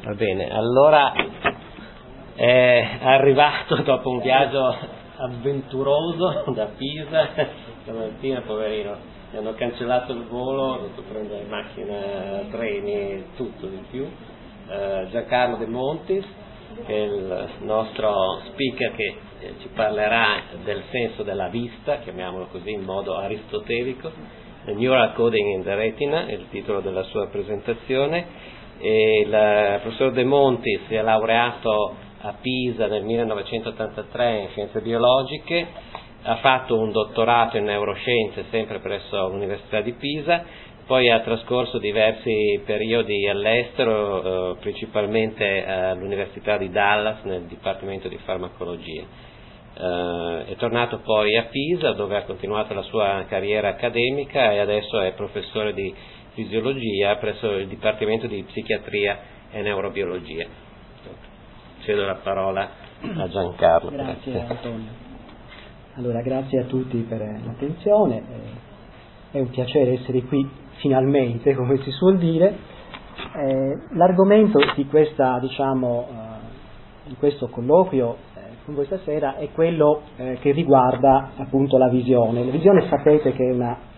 Va bene, allora è arrivato dopo un viaggio avventuroso da Pisa, stamattina poverino, gli hanno cancellato il volo, ha dovuto prendere macchina, treni, tutto di più. Giancarlo De Montis, che è il nostro speaker che ci parlerà del senso della vista, chiamiamolo così in modo aristotelico. Neural Coding in the Retina è il titolo della sua presentazione. E il professor De Montis si è laureato a Pisa nel 1983 in scienze biologiche, ha fatto un dottorato in neuroscienze sempre presso l'Università di Pisa, poi ha trascorso diversi periodi all'estero, principalmente all'Università di Dallas nel Dipartimento di Farmacologia. È tornato poi a Pisa, dove ha continuato la sua carriera accademica e adesso è professore di fisiologia presso il Dipartimento di Psichiatria e Neurobiologia. Cedo la parola a Giancarlo. Grazie Antonio. Allora, grazie a tutti per l'attenzione, è un piacere essere qui finalmente, come si suol dire. L'argomento di questa, di questo colloquio con questa sera è quello che riguarda appunto la visione. La visione, sapete che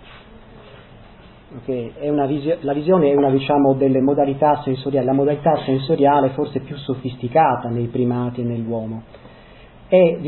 la visione è una delle modalità sensoriali, la modalità sensoriale forse più sofisticata nei primati e nell'uomo. È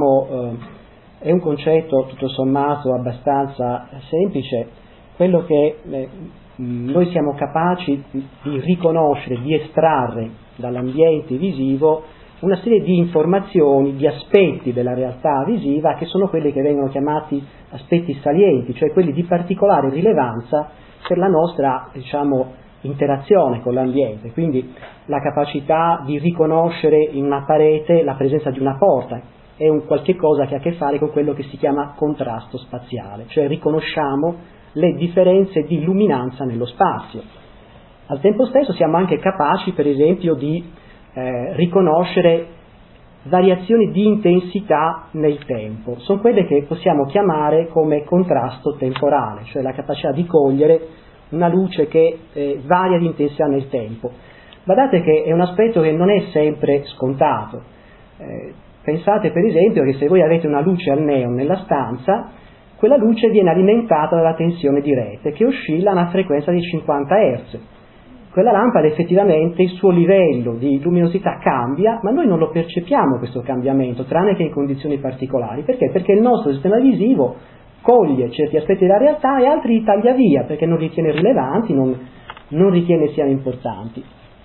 un concetto tutto sommato abbastanza semplice, quello che noi siamo capaci di riconoscere, di estrarre dall'ambiente visivo una serie di informazioni, di aspetti della realtà visiva che sono quelli che vengono chiamati aspetti salienti, cioè quelli di particolare rilevanza per la nostra, interazione con l'ambiente. Quindi la capacità di riconoscere in una parete la presenza di una porta è un qualche cosa che ha a che fare con quello che si chiama contrasto spaziale, cioè riconosciamo le differenze di luminanza nello spazio. Al tempo stesso siamo anche capaci, per esempio, di riconoscere variazioni di intensità nel tempo. Sono quelle che possiamo chiamare come contrasto temporale, cioè la capacità di cogliere una luce che varia di intensità nel tempo. Guardate che è un aspetto che non è sempre scontato. Pensate per esempio che se voi avete una luce al neon nella stanza, quella luce viene alimentata dalla tensione di rete che oscilla a una frequenza di 50 Hz. Quella lampada effettivamente il suo livello di luminosità cambia, ma noi non lo percepiamo questo cambiamento, tranne che in condizioni particolari. Perché? Perché il nostro sistema visivo coglie certi aspetti della realtà e altri li taglia via, perché non ritiene rilevanti, non ritiene siano importanti.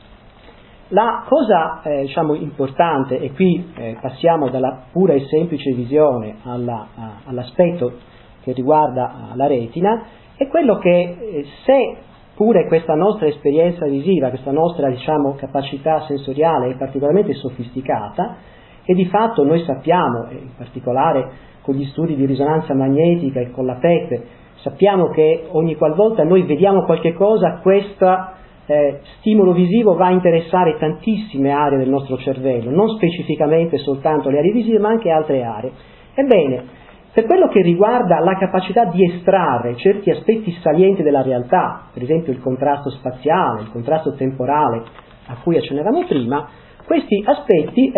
La cosa importante, e qui passiamo dalla pura e semplice visione all'aspetto che riguarda la retina, è quello che se pure questa nostra esperienza visiva, questa nostra capacità sensoriale è particolarmente sofisticata, e di fatto noi sappiamo, in particolare con gli studi di risonanza magnetica e con la PET, sappiamo che ogni qualvolta noi vediamo qualche cosa, questo stimolo visivo va a interessare tantissime aree del nostro cervello, non specificamente soltanto le aree visive, ma anche altre aree. Ebbene, per quello che riguarda la capacità di estrarre certi aspetti salienti della realtà, per esempio il contrasto spaziale, il contrasto temporale a cui accennavamo prima, questi aspetti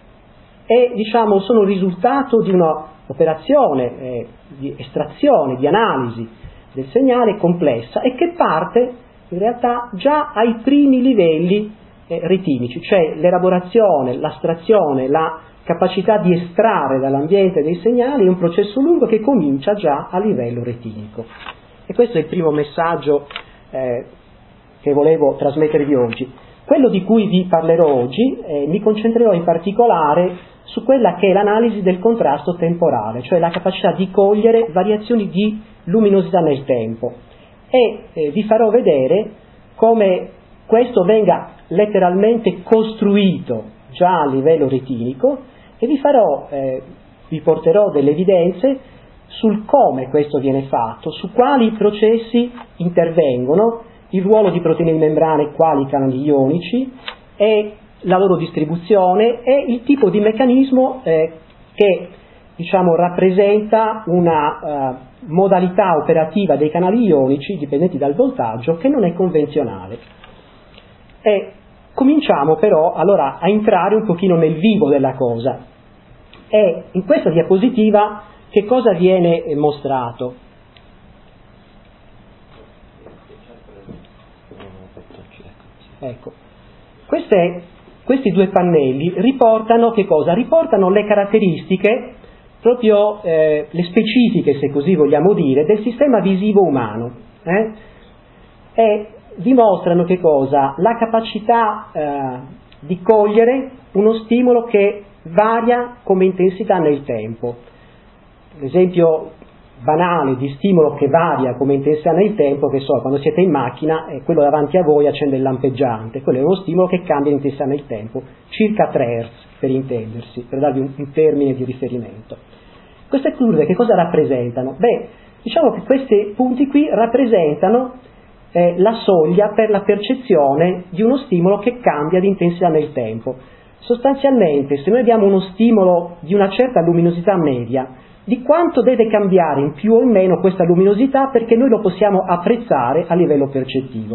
sono il risultato di un'operazione di estrazione, di analisi del segnale complessa e che parte in realtà già ai primi livelli retinici, cioè l'elaborazione, l'astrazione, la capacità di estrarre dall'ambiente dei segnali è un processo lungo che comincia già a livello retinico. E questo è il primo messaggio che volevo trasmettervi oggi. Quello di cui vi parlerò oggi, mi concentrerò in particolare su quella che è l'analisi del contrasto temporale, cioè la capacità di cogliere variazioni di luminosità nel tempo. E vi farò vedere come questo venga letteralmente costruito già a livello retinico e vi porterò delle evidenze sul come questo viene fatto, su quali processi intervengono, il ruolo di proteine di membrane, quali canali ionici e la loro distribuzione e il tipo di meccanismo che rappresenta una modalità operativa dei canali ionici dipendenti dal voltaggio che non è convenzionale. cominciamo però allora a entrare un pochino nel vivo della cosa. E in questa diapositiva che cosa viene mostrato? Ecco, questi due pannelli riportano che cosa? Riportano le caratteristiche, proprio le specifiche, se così vogliamo dire, del sistema visivo umano. E dimostrano che cosa? La capacità di cogliere uno stimolo che varia come intensità nel tempo. L'esempio banale di stimolo che varia come intensità nel tempo, che so, quando siete in macchina e quello davanti a voi accende il lampeggiante, quello è uno stimolo che cambia di intensità nel tempo, circa 3 Hz per intendersi, per darvi un termine di riferimento. Queste curve che cosa rappresentano? Beh, diciamo che questi punti qui rappresentano la soglia per la percezione di uno stimolo che cambia di intensità nel tempo. Sostanzialmente, se noi abbiamo uno stimolo di una certa luminosità media, di quanto deve cambiare in più o in meno questa luminosità perché noi lo possiamo apprezzare a livello percettivo.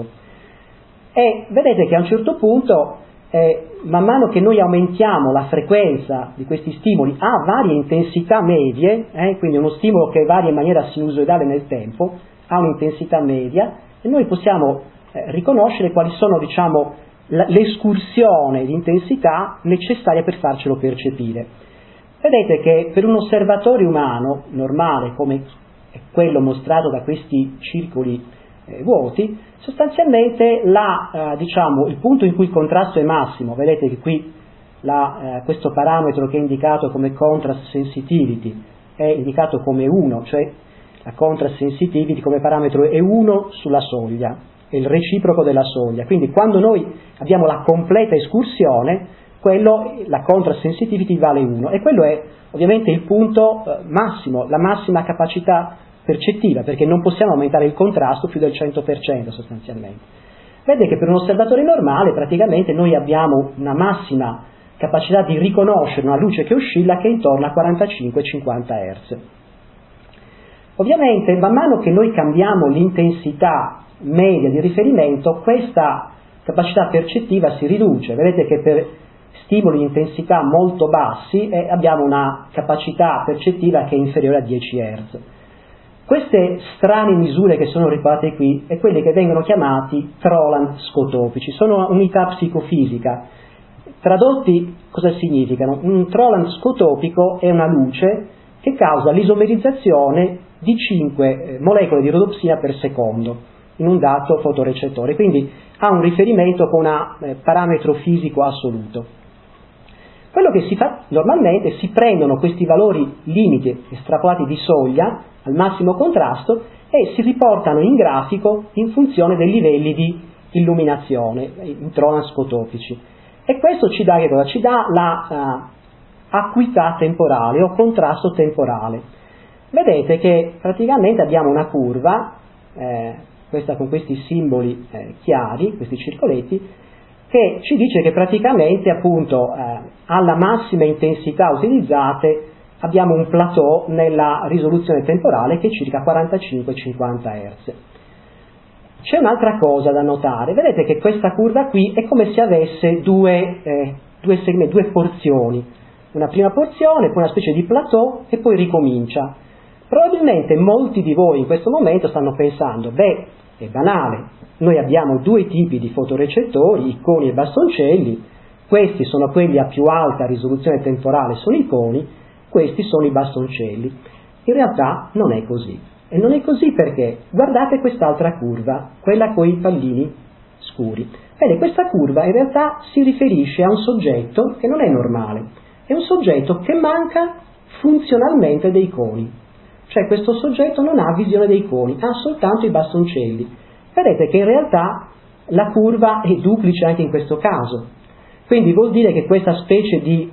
E vedete che a un certo punto, man mano che noi aumentiamo la frequenza di questi stimoli a varie intensità medie, quindi uno stimolo che varia in maniera sinusoidale nel tempo, ha un'intensità media, e noi possiamo riconoscere quali sono, diciamo, l'escursione di intensità necessaria per farcelo percepire. Vedete che per un osservatorio umano normale, come è quello mostrato da questi circoli vuoti, sostanzialmente il punto in cui il contrasto è massimo, vedete che qui questo parametro che è indicato come contrast sensitivity è indicato come 1, cioè la contrast sensitivity come parametro è 1 sulla soglia, è il reciproco della soglia, quindi quando noi abbiamo la completa escursione, la contrast sensitivity vale 1, e quello è ovviamente il punto massimo, la massima capacità percettiva, perché non possiamo aumentare il contrasto più del 100% sostanzialmente. Vedete che per un osservatore normale praticamente noi abbiamo una massima capacità di riconoscere una luce che oscilla che è intorno a 45-50 Hz. Ovviamente man mano che noi cambiamo l'intensità media di riferimento, questa capacità percettiva si riduce. Vedete che per stimoli di intensità molto bassi abbiamo una capacità percettiva che è inferiore a 10 Hz. Queste strane misure che sono riportate qui è quelle che vengono chiamati Troland scotopici, sono unità psicofisica. Tradotti cosa significano? Un Troland scotopico è una luce che causa l'isomerizzazione di 5 molecole di rodopsina per secondo in un dato fotorecettore, quindi ha un riferimento con un parametro fisico assoluto. Quello che si fa normalmente, si prendono questi valori limiti estrapolati di soglia al massimo contrasto e si riportano in grafico in funzione dei livelli di illuminazione, in Troland scotopici. E questo ci dà che cosa? Ci dà la acuità temporale o contrasto temporale. Vedete che praticamente abbiamo una curva, questa con questi simboli chiari, questi circoletti, che ci dice che praticamente appunto alla massima intensità utilizzate abbiamo un plateau nella risoluzione temporale che è circa 45-50 Hz. C'è un'altra cosa da notare, vedete che questa curva qui è come se avesse due porzioni, una prima porzione, poi una specie di plateau e poi ricomincia. Probabilmente molti di voi in questo momento stanno pensando, è banale, noi abbiamo due tipi di fotorecettori, i coni e i bastoncelli, questi sono quelli a più alta risoluzione temporale, sono i coni, questi sono i bastoncelli. In realtà non è così. E non è così perché, guardate quest'altra curva, quella con i pallini scuri. Bene, questa curva in realtà si riferisce a un soggetto che non è normale, è un soggetto che manca funzionalmente dei coni. Cioè questo soggetto non ha visione dei coni, ha soltanto i bastoncelli. Vedete che in realtà la curva è duplice anche in questo caso. Quindi vuol dire che questa specie di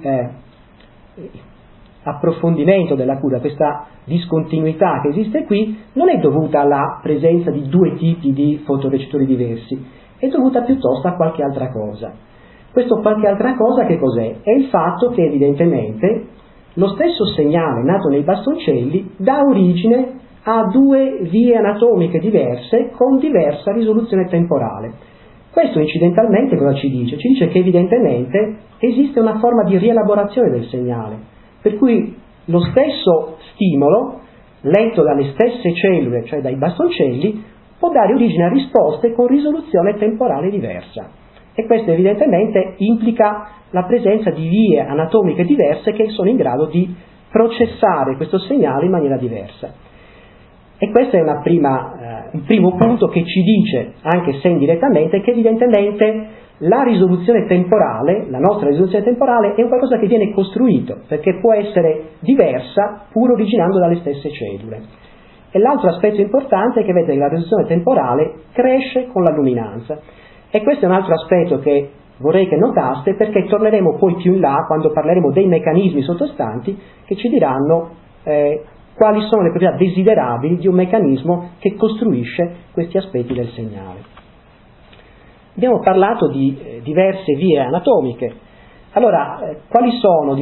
approfondimento della curva, questa discontinuità che esiste qui, non è dovuta alla presenza di due tipi di fotorecettori diversi, è dovuta piuttosto a qualche altra cosa. Questo qualche altra cosa che cos'è? È il fatto che evidentemente lo stesso segnale nato nei bastoncelli dà origine a due vie anatomiche diverse con diversa risoluzione temporale. Questo incidentalmente cosa ci dice? Ci dice che evidentemente esiste una forma di rielaborazione del segnale, per cui lo stesso stimolo, letto dalle stesse cellule, cioè dai bastoncelli, può dare origine a risposte con risoluzione temporale diversa. E questo evidentemente implica la presenza di vie anatomiche diverse che sono in grado di processare questo segnale in maniera diversa. E questo è un primo punto che ci dice, anche se indirettamente, che evidentemente la risoluzione temporale, la nostra risoluzione temporale, è un qualcosa che viene costruito, perché può essere diversa pur originando dalle stesse cellule. E l'altro aspetto importante è che vedete che la risoluzione temporale cresce con la luminanza. E questo è un altro aspetto che vorrei che notaste, perché torneremo poi più in là, quando parleremo dei meccanismi sottostanti, che ci diranno quali sono le proprietà desiderabili di un meccanismo che costruisce questi aspetti del segnale. Abbiamo parlato di diverse vie anatomiche. Allora, quali sono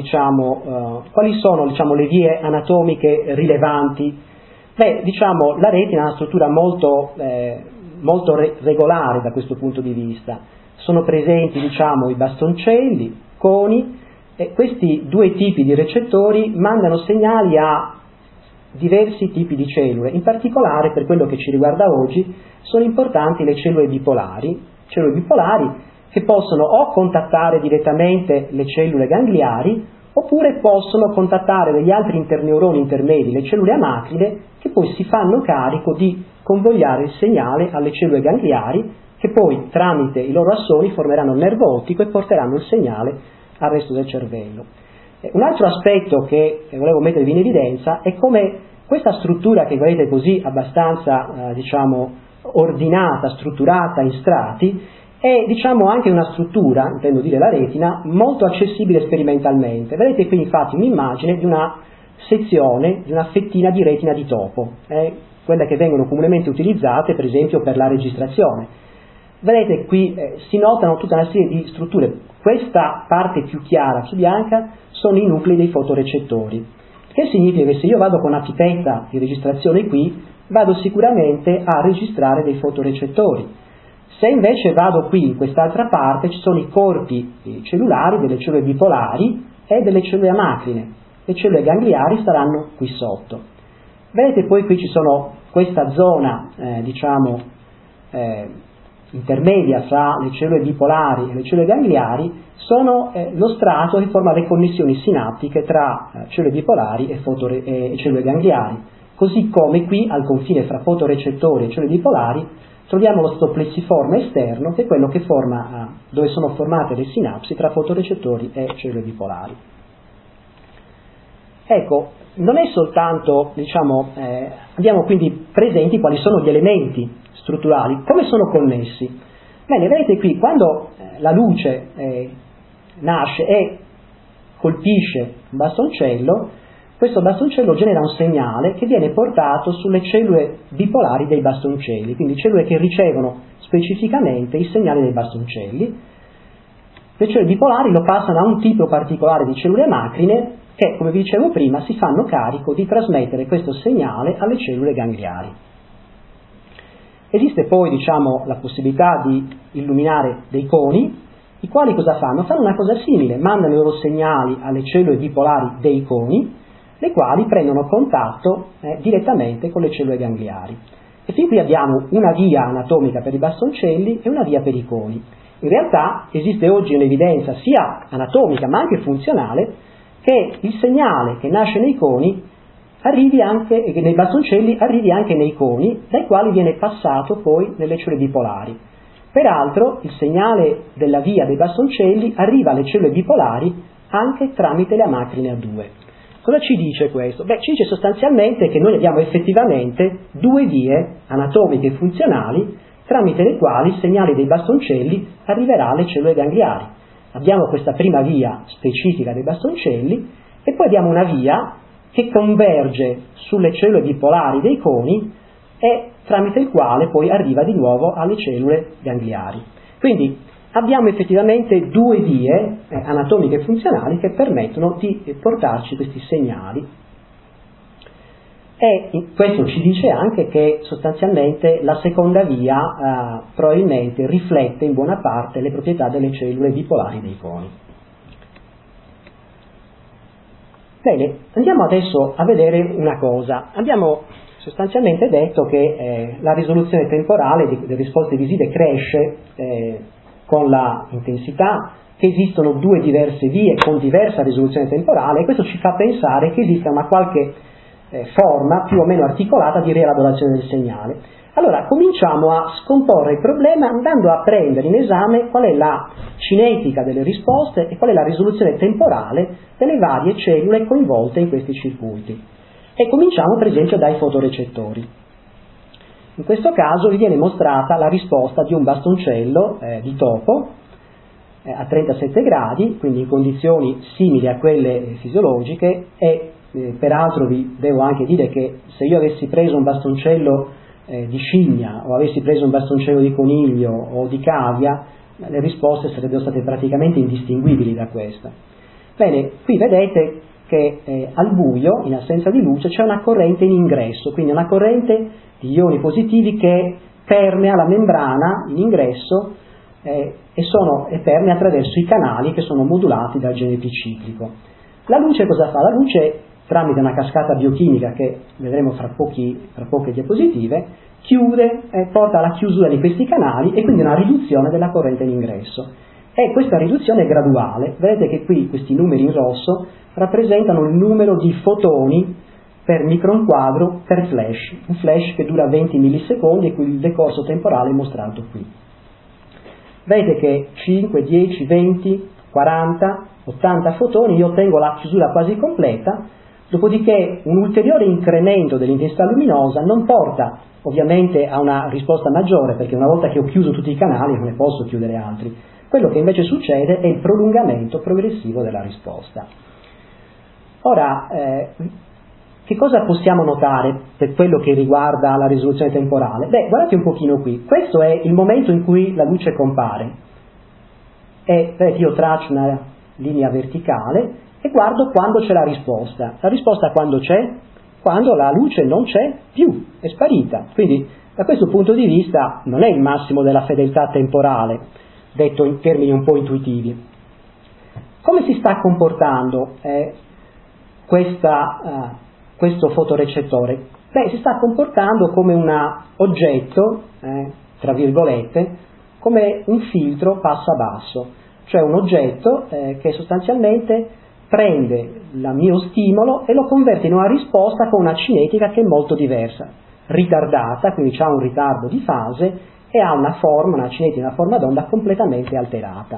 le vie anatomiche rilevanti? La retina ha una struttura molto regolare da questo punto di vista. Sono presenti, i bastoncelli, coni, e questi due tipi di recettori mandano segnali a diversi tipi di cellule. In particolare, per quello che ci riguarda oggi, sono importanti le cellule bipolari che possono o contattare direttamente le cellule gangliari, oppure possono contattare degli altri interneuroni intermedi, le cellule amacrine, che poi si fanno carico di convogliare il segnale alle cellule gangliari, che poi tramite i loro assoni formeranno il nervo ottico e porteranno il segnale al resto del cervello. Un altro aspetto che volevo mettervi in evidenza è come questa struttura che vedete così abbastanza ordinata, strutturata in strati, è anche una struttura, intendo dire la retina, molto accessibile sperimentalmente. Vedete qui infatti un'immagine di una sezione, di una fettina di retina di topo, quelle che vengono comunemente utilizzate per esempio per la registrazione. Vedete qui si notano tutta una serie di strutture. Questa parte più chiara, più bianca, sono i nuclei dei fotorecettori, che significa che se io vado con una pipetta di registrazione qui, vado sicuramente a registrare dei fotorecettori. Se invece vado qui in quest'altra parte, ci sono i corpi cellulari delle cellule bipolari e delle cellule amacrine. Le cellule gangliari staranno qui sotto. Vedete poi qui ci sono questa zona intermedia fra le cellule bipolari e le cellule gangliari, sono lo strato che forma le connessioni sinaptiche tra cellule bipolari e cellule gangliari, così come qui al confine fra fotorecettori e cellule bipolari troviamo lo stoplessiforme esterno, che è quello che forma dove sono formate le sinapsi tra fotorecettori e cellule bipolari. Ecco, non è soltanto, abbiamo quindi presenti quali sono gli elementi strutturali, come sono connessi. Bene, vedete qui, quando la luce nasce e colpisce un bastoncello, questo bastoncello genera un segnale che viene portato sulle cellule bipolari dei bastoncelli, quindi cellule che ricevono specificamente i segnali dei bastoncelli. Le cellule bipolari lo passano a un tipo particolare di cellule amacrine che, come vi dicevo prima, si fanno carico di trasmettere questo segnale alle cellule gangliari. Esiste poi, la possibilità di illuminare dei coni, i quali cosa fanno? Fanno una cosa simile, mandano i loro segnali alle cellule bipolari dei coni, le quali prendono contatto direttamente con le cellule gangliari. E fin qui abbiamo una via anatomica per i bastoncelli e una via per i coni. In realtà esiste oggi un'evidenza sia anatomica ma anche funzionale che il segnale che nasce nei coni arrivi anche, nei bastoncelli arrivi anche nei coni, dai quali viene passato poi nelle cellule bipolari. Peraltro il segnale della via dei bastoncelli arriva alle cellule bipolari anche tramite le amacrine A2. Cosa ci dice questo? Ci dice sostanzialmente che noi abbiamo effettivamente due vie anatomiche e funzionali tramite le quali il segnale dei bastoncelli arriverà alle cellule gangliari. Abbiamo questa prima via specifica dei bastoncelli e poi abbiamo una via che converge sulle cellule bipolari dei coni e tramite il quale poi arriva di nuovo alle cellule gangliari. Quindi abbiamo effettivamente due vie anatomiche e funzionali che permettono di portarci questi segnali. E questo ci dice anche che sostanzialmente la seconda via probabilmente riflette in buona parte le proprietà delle cellule bipolari dei coni. Bene, andiamo adesso a vedere una cosa. Abbiamo sostanzialmente detto che la risoluzione temporale delle risposte visive cresce con la intensità, che esistono due diverse vie con diversa risoluzione temporale, e questo ci fa pensare che esista una qualche forma più o meno articolata di rielaborazione del segnale. Allora cominciamo a scomporre il problema andando a prendere in esame qual è la cinetica delle risposte e qual è la risoluzione temporale delle varie cellule coinvolte in questi circuiti. E cominciamo per esempio dai fotorecettori. In questo caso vi viene mostrata la risposta di un bastoncello di topo a 37 gradi, quindi in condizioni simili a quelle fisiologiche, e peraltro vi devo anche dire che se io avessi preso un bastoncello di scimmia o avessi preso un bastoncello di coniglio o di cavia, le risposte sarebbero state praticamente indistinguibili da questa. Bene, qui vedete che al buio, in assenza di luce, c'è una corrente in ingresso, quindi una corrente di ioni positivi che permea la membrana in ingresso e permea attraverso i canali che sono modulati dal GNP ciclico. La luce cosa fa? La luce, tramite una cascata biochimica che vedremo fra poche diapositive, chiude e porta alla chiusura di questi canali e quindi una riduzione della corrente in ingresso. E questa riduzione è graduale. Vedete che qui questi numeri in rosso rappresentano il numero di fotoni per micron quadro per flash, un flash che dura 20 millisecondi e cui il decorso temporale è mostrato qui. Vedete che 5, 10, 20, 40, 80 fotoni, io ottengo la chiusura quasi completa, dopodiché un ulteriore incremento dell'intensità luminosa non porta ovviamente a una risposta maggiore, perché una volta che ho chiuso tutti i canali non ne posso chiudere altri. Quello che invece succede è il prolungamento progressivo della risposta. Ora, che cosa possiamo notare per quello che riguarda la risoluzione temporale? Beh, guardate un pochino qui, questo è il momento in cui la luce compare, e vedete, io traccio una linea verticale e guardo quando c'è la risposta. La risposta quando c'è? Quando la luce non c'è più, è sparita. Quindi da questo punto di vista non è il massimo della fedeltà temporale, detto in termini un po' intuitivi. Come si sta comportando questo fotorecettore? Beh, si sta comportando come un oggetto, tra virgolette, come un filtro passo a basso, cioè un oggetto che sostanzialmente prende il mio stimolo e lo converte in una risposta con una cinetica che è molto diversa, ritardata, quindi ha un ritardo di fase e ha una forma, una cinetica, una forma d'onda completamente alterata.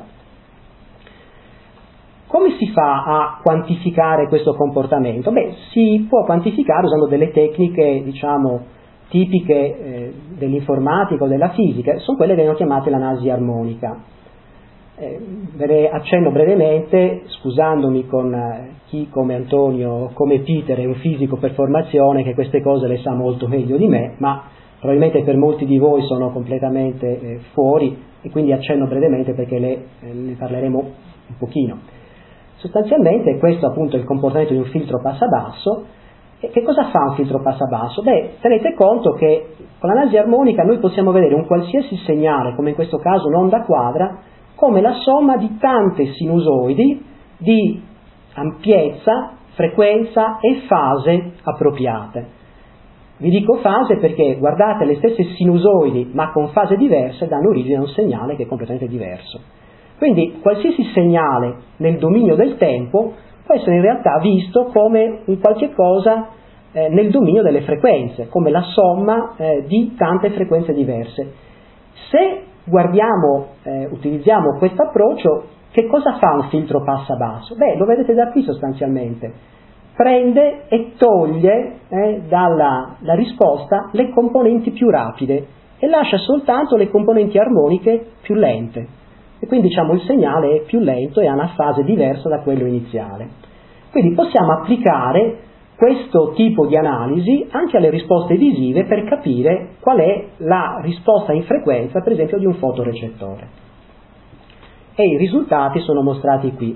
Come si fa a quantificare questo comportamento? Beh, si può quantificare usando delle tecniche, diciamo, tipiche dell'informatica o della fisica, sono quelle che vengono chiamate l'analisi armonica. Ve ne accenno brevemente, scusandomi con chi come Antonio, come Peter è un fisico per formazione, che queste cose le sa molto meglio di me, ma probabilmente per molti di voi sono completamente fuori, e quindi accenno brevemente perché ne parleremo un pochino. Sostanzialmente questo appunto è il comportamento di un filtro passabasso. E che cosa fa un filtro passabasso? Beh, tenete conto che con l'analisi armonica noi possiamo vedere un qualsiasi segnale, come in questo caso un'onda quadra, come la somma di tante sinusoidi di ampiezza, frequenza e fase appropriate. Vi dico fase perché guardate, le stesse sinusoidi ma con fase diverse danno origine a un segnale che è completamente diverso. Quindi qualsiasi segnale nel dominio del tempo può essere in realtà visto come un qualche cosa nel dominio delle frequenze, come la somma di tante frequenze diverse. Se utilizziamo questo approccio, che cosa fa un filtro passabasso? Beh, lo vedete da qui sostanzialmente. Prende e toglie dalla risposta le componenti più rapide e lascia soltanto le componenti armoniche più lente. E quindi diciamo il segnale è più lento e ha una fase diversa da quello iniziale. Quindi possiamo applicare questo tipo di analisi anche alle risposte visive per capire qual è la risposta in frequenza, per esempio, di un fotorecettore. E i risultati sono mostrati qui.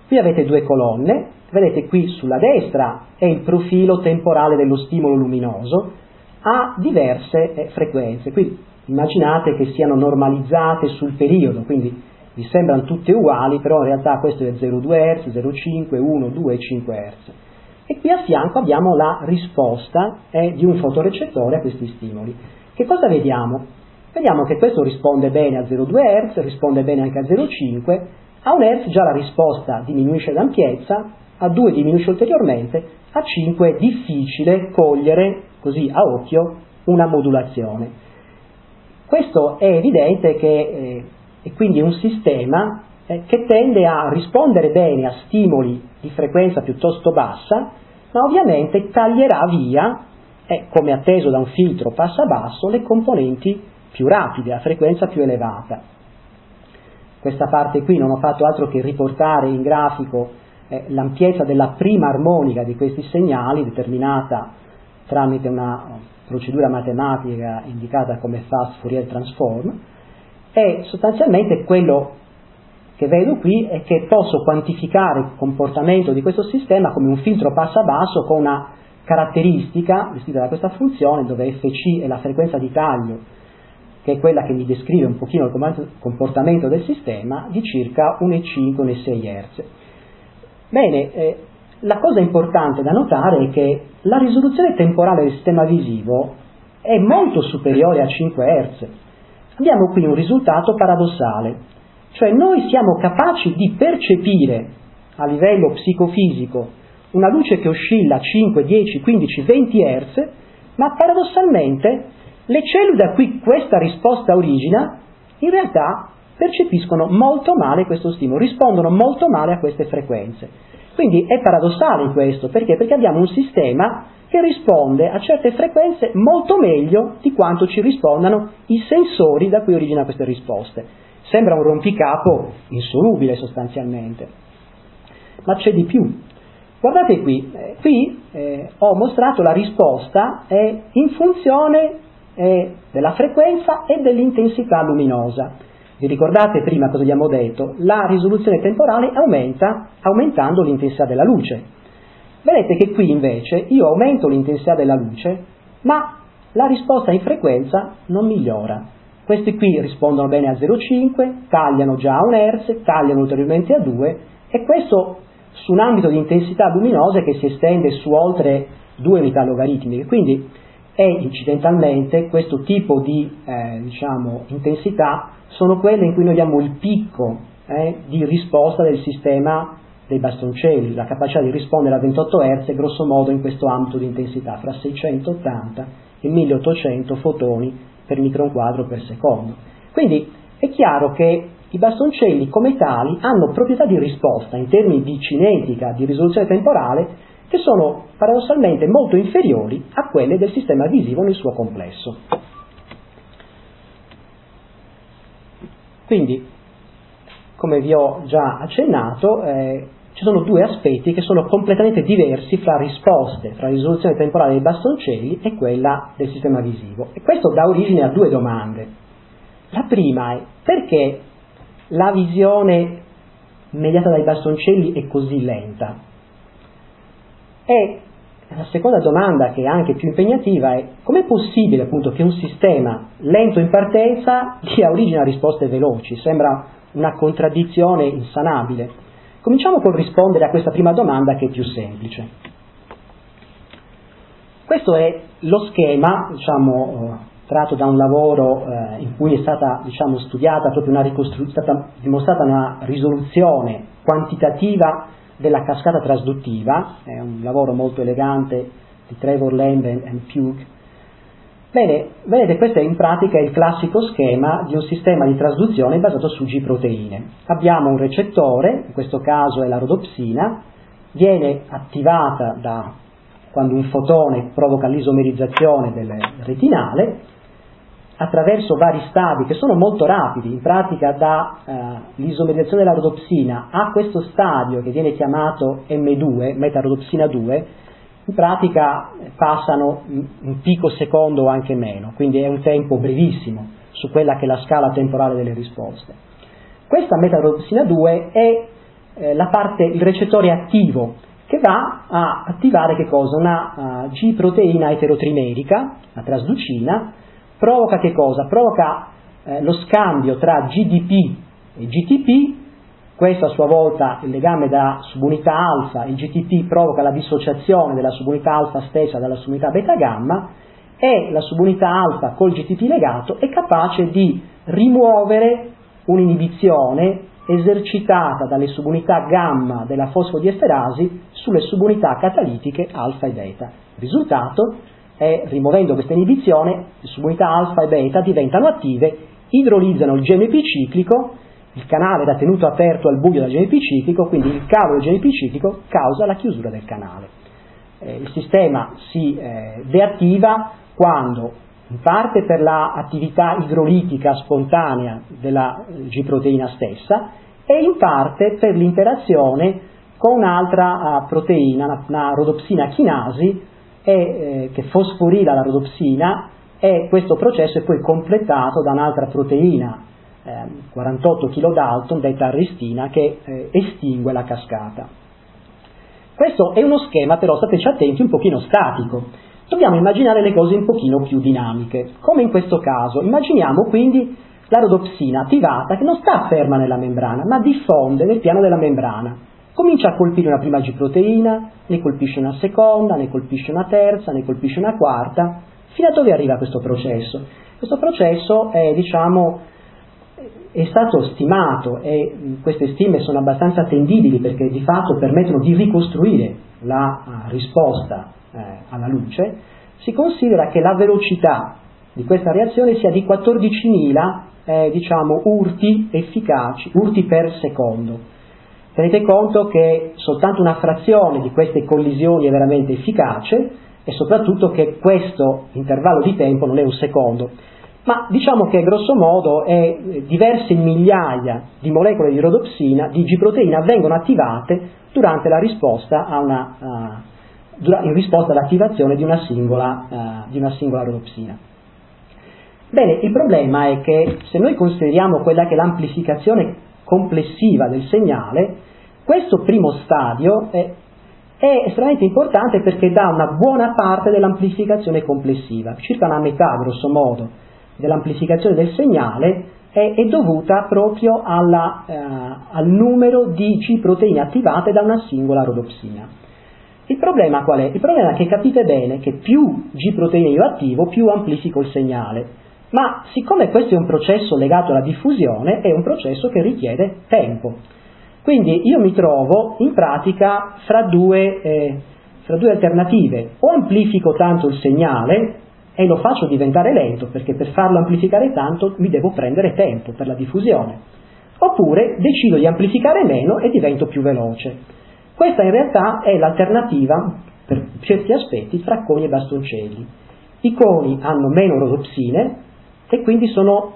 Qui avete due colonne, vedete qui sulla destra è il profilo temporale dello stimolo luminoso a diverse frequenze. Qui immaginate che siano normalizzate sul periodo, quindi vi sembrano tutte uguali, però in realtà questo è 0,2 Hz, 0,5, 1, 2 e 5 Hz. E qui a fianco abbiamo la risposta di un fotorecettore a questi stimoli. Che cosa vediamo? Vediamo che questo risponde bene a 0,2 Hz, risponde bene anche a 0,5, a 1 Hz già la risposta diminuisce d'ampiezza, a 2 diminuisce ulteriormente, a 5 è difficile cogliere così a occhio una modulazione. Questo è evidente che è quindi un sistema che tende a rispondere bene a stimoli di frequenza piuttosto bassa, ma ovviamente taglierà via, come atteso da un filtro passa-basso, le componenti più rapide, a frequenza più elevata. Questa parte qui non ho fatto altro che riportare in grafico l'ampiezza della prima armonica di questi segnali, determinata tramite una procedura matematica indicata come fast Fourier transform, e sostanzialmente quello che vedo qui è che posso quantificare il comportamento di questo sistema come un filtro passa-basso con una caratteristica descritta da questa funzione, dove Fc è la frequenza di taglio, che è quella che mi descrive un pochino il comportamento del sistema, di circa 1,5, 1,6 Hz. Bene, la cosa importante da notare è che la risoluzione temporale del sistema visivo è molto superiore a 5 Hz. Abbiamo qui un risultato paradossale, cioè noi siamo capaci di percepire a livello psicofisico una luce che oscilla a 5, 10, 15, 20 Hz, ma paradossalmente le cellule da cui questa risposta origina in realtà percepiscono molto male questo stimolo, rispondono molto male a queste frequenze. Quindi è paradossale questo, perché? Perché abbiamo un sistema che risponde a certe frequenze molto meglio di quanto ci rispondano i sensori da cui origina queste risposte. Sembra un rompicapo insolubile sostanzialmente, ma c'è di più. Guardate qui, ho mostrato la risposta in funzione della frequenza e dell'intensità luminosa. Vi ricordate prima cosa abbiamo detto? La risoluzione temporale aumenta aumentando l'intensità della luce. Vedete che qui invece io aumento l'intensità della luce, ma la risposta in frequenza non migliora. Questi qui rispondono bene a 0,5, tagliano già a 1 Hz, tagliano ulteriormente a 2, e questo su un ambito di intensità luminose che si estende su oltre 2 unità logaritmiche. Quindi incidentalmente questo tipo di intensità sono quelle in cui noi abbiamo il picco di risposta del sistema dei bastoncelli, la capacità di rispondere a 28 Hz grosso modo in questo ambito di intensità, fra 680 e 1800 fotoni per micron quadro per secondo. Quindi è chiaro che i bastoncelli come tali hanno proprietà di risposta in termini di cinetica, di risoluzione temporale, che sono paradossalmente molto inferiori a quelle del sistema visivo nel suo complesso. Quindi, come vi ho già accennato, ci sono due aspetti che sono completamente diversi fra risposte, fra risoluzione temporale dei bastoncelli e quella del sistema visivo. E questo dà origine a due domande. La prima è: perché la visione mediata dai bastoncelli è così lenta? E la seconda domanda, che è anche più impegnativa, è: com'è possibile appunto che un sistema lento in partenza dia origine a risposte veloci? Sembra una contraddizione insanabile. Cominciamo col rispondere a questa prima domanda, che è più semplice. Questo è lo schema, tratto da un lavoro in cui è stata studiata proprio è stata dimostrata una risoluzione quantitativa della cascata trasduttiva. È un lavoro molto elegante di Trevor Lamb e Pugh. Bene, vedete, questo è in pratica il classico schema di un sistema di trasduzione basato su G-proteine. Abbiamo un recettore, in questo caso è la rodopsina, viene attivata da quando un fotone provoca l'isomerizzazione del retinale, attraverso vari stadi che sono molto rapidi. In pratica da l'isomerizzazione della rodopsina a questo stadio che viene chiamato M2, metarodopsina 2, in pratica passano un picosecondo o anche meno, quindi è un tempo brevissimo su quella che è la scala temporale delle risposte. Questa metarodopsina 2 è il recettore attivo, che va a attivare che cosa? Una G-proteina eterotrimerica, la trasducina, provoca che cosa? Provoca lo scambio tra GDP e GTP. Questo a sua volta, il legame da subunità alfa, il GTP provoca la dissociazione della subunità alfa stessa dalla subunità beta gamma, e la subunità alfa col GTP legato è capace di rimuovere un'inibizione esercitata dalle subunità gamma della fosfodiesterasi sulle subunità catalitiche alfa e beta. Il risultato è, rimuovendo questa inibizione, le subunità alfa e beta diventano attive, idrolizzano il GMP ciclico, il canale era tenuto aperto al buio dal GMP ciclico, quindi il calo del GMP ciclico causa la chiusura del canale. Il sistema si deattiva quando, in parte per l'attività idrolitica spontanea della G-proteina stessa, e in parte per l'interazione con un'altra proteina, una rodopsina chinasi, che fosforila la rodopsina, e questo processo è poi completato da un'altra proteina, 48 kDalton, beta-arrestina, che estingue la cascata. Questo è uno schema, però stateci attenti, un pochino statico. Dobbiamo immaginare le cose un pochino più dinamiche, come in questo caso. Immaginiamo quindi la rodopsina attivata che non sta ferma nella membrana, ma diffonde nel piano della membrana. Comincia a colpire una prima G-proteina, ne colpisce una seconda, ne colpisce una terza, ne colpisce una quarta. Fino a dove arriva questo processo? Questo processo è stato stimato, e queste stime sono abbastanza attendibili perché di fatto permettono di ricostruire la risposta alla luce. Si considera che la velocità di questa reazione sia di 14.000 urti efficaci, urti per secondo. Tenete conto che soltanto una frazione di queste collisioni è veramente efficace, e soprattutto che questo intervallo di tempo non è un secondo, ma diciamo che grosso modo diverse migliaia di molecole di rodopsina, di G-proteina, vengono attivate durante la risposta in risposta all'attivazione di una singola rodopsina. Bene, il problema è che se noi consideriamo quella che è l'amplificazione complessiva del segnale, questo primo stadio è estremamente importante perché dà una buona parte dell'amplificazione complessiva, circa una metà grosso modo dell'amplificazione del segnale è dovuta proprio al numero di G-proteine attivate da una singola rodopsina. Il problema qual è? Il problema è che capite bene che più G-proteine io attivo, più amplifico il segnale, ma siccome questo è un processo legato alla diffusione, è un processo che richiede tempo. Quindi io mi trovo in pratica fra due alternative: o amplifico tanto il segnale e lo faccio diventare lento, perché per farlo amplificare tanto mi devo prendere tempo per la diffusione, oppure decido di amplificare meno e divento più veloce. Questa in realtà è l'alternativa, per certi aspetti, tra coni e bastoncelli. I coni hanno meno rodopsine e quindi sono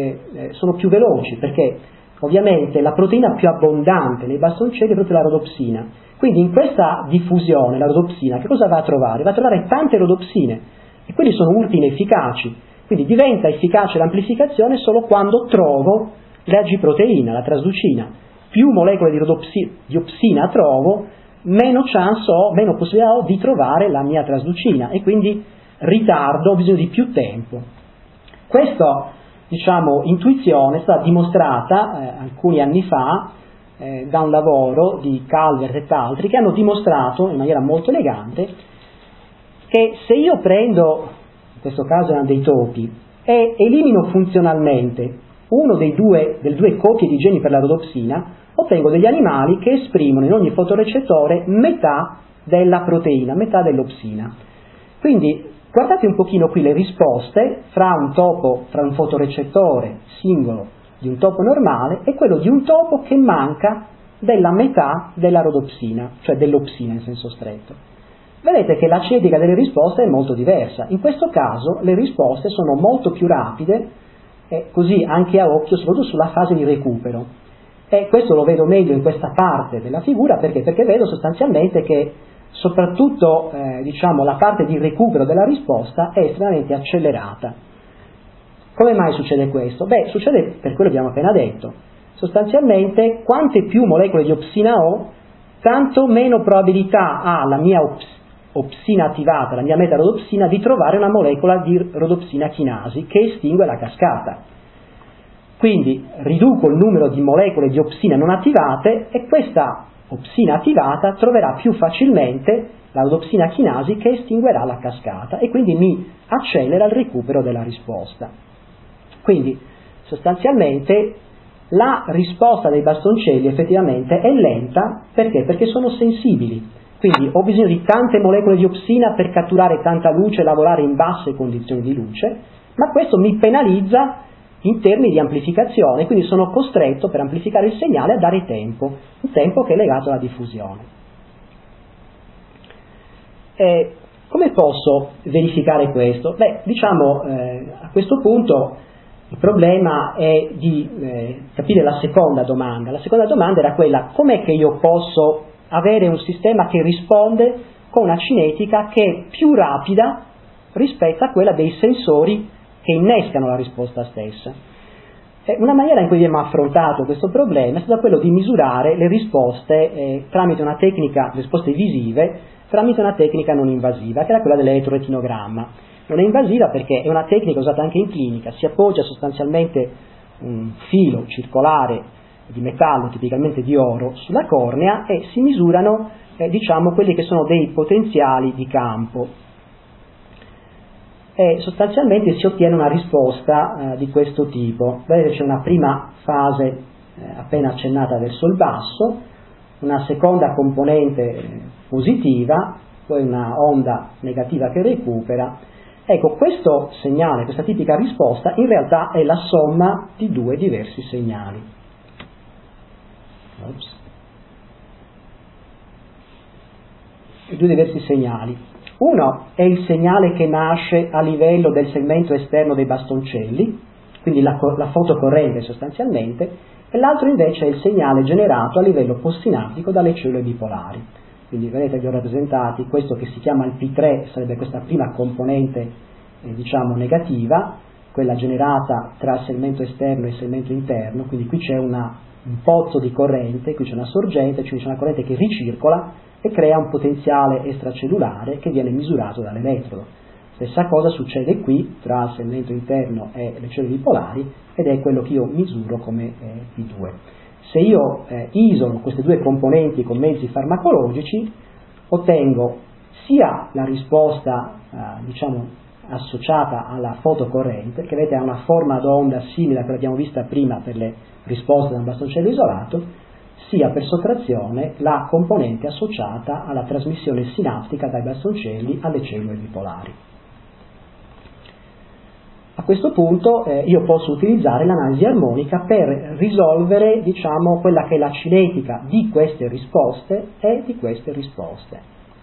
più veloci, perché ovviamente la proteina più abbondante nei bastoncelli è proprio la rodopsina. Quindi in questa diffusione la rodopsina che cosa va a trovare? Va a trovare tante rodopsine, e quindi sono urti inefficaci. Quindi diventa efficace l'amplificazione solo quando trovo la G-proteina, la trasducina. Più molecole di opsina trovo, meno chance ho, meno possibilità ho di trovare la mia trasducina, e quindi ritardo, ho bisogno di più tempo. Questa intuizione è stata dimostrata alcuni anni fa da un lavoro di Calvert et altri, che hanno dimostrato in maniera molto elegante che se io prendo, in questo caso erano dei topi, e elimino funzionalmente uno delle due copie di geni per la rodopsina, ottengo degli animali che esprimono in ogni fotorecettore metà della proteina, metà dell'opsina. Quindi guardate un pochino qui le risposte fra un fotorecettore singolo di un topo normale e quello di un topo che manca della metà della rodopsina, cioè dell'opsina in senso stretto. Vedete che la cinetica delle risposte è molto diversa. In questo caso le risposte sono molto più rapide, così anche a occhio, soprattutto sulla fase di recupero. E questo lo vedo meglio in questa parte della figura, perché vedo sostanzialmente che soprattutto la parte di recupero della risposta è estremamente accelerata. Come mai succede questo? Succede per quello che abbiamo appena detto. Sostanzialmente, quante più molecole di opsina ho, tanto meno probabilità ha la mia opsina attivata, la mia metarodopsina, di trovare una molecola di rodopsina chinasi che estingue la cascata. Quindi riduco il numero di molecole di opsina non attivate e questa opsina attivata troverà più facilmente la rodopsina chinasi che estinguerà la cascata e quindi mi accelera il recupero della risposta. Quindi sostanzialmente la risposta dei bastoncelli effettivamente è lenta perché? Perché sono sensibili, quindi ho bisogno di tante molecole di opsina per catturare tanta luce e lavorare in basse condizioni di luce, ma questo mi penalizza in termini di amplificazione, quindi sono costretto per amplificare il segnale a dare tempo, un tempo che è legato alla diffusione. Come posso verificare questo? A questo punto il problema è di capire la seconda domanda. La seconda domanda era quella: com'è che io posso avere un sistema che risponde con una cinetica che è più rapida rispetto a quella dei sensori che innescano la risposta stessa? Una maniera in cui abbiamo affrontato questo problema è stato quello di misurare le risposte tramite una tecnica, risposte visive, tramite una tecnica non invasiva, che era quella dell'elettroretinogramma. Non è invasiva perché è una tecnica usata anche in clinica, si appoggia sostanzialmente un filo circolare di metallo, tipicamente di oro, sulla cornea e si misurano quelli che sono dei potenziali di campo. E sostanzialmente si ottiene una risposta di questo tipo. Vedete, c'è una prima fase appena accennata verso il basso, una seconda componente positiva, poi una onda negativa che recupera. Ecco, questo segnale, questa tipica risposta, in realtà è la somma di due diversi segnali. Due diversi segnali. Uno è il segnale che nasce a livello del segmento esterno dei bastoncelli, quindi la fotocorrente sostanzialmente, e l'altro invece è il segnale generato a livello postsinaptico dalle cellule bipolari. Quindi vedete, vi ho rappresentati questo che si chiama il P3, sarebbe questa prima componente negativa, quella generata tra il segmento esterno e il segmento interno, quindi qui c'è un pozzo di corrente, qui c'è una sorgente, quindi c'è una corrente che ricircola e crea un potenziale extracellulare che viene misurato dall'elettrodo. Stessa cosa succede qui tra il segmento interno e le cellule bipolari ed è quello che io misuro come P2. Se io isolo queste due componenti con mezzi farmacologici, ottengo sia la risposta associata alla fotocorrente, che vedete ha una forma d'onda simile a quella che abbiamo vista prima per le risposte da un bastoncello isolato, sia per sottrazione la componente associata alla trasmissione sinaptica dai bastoncelli alle cellule bipolari. A questo punto io posso utilizzare l'analisi armonica per risolvere quella che è la cinetica di queste risposte e di queste risposte.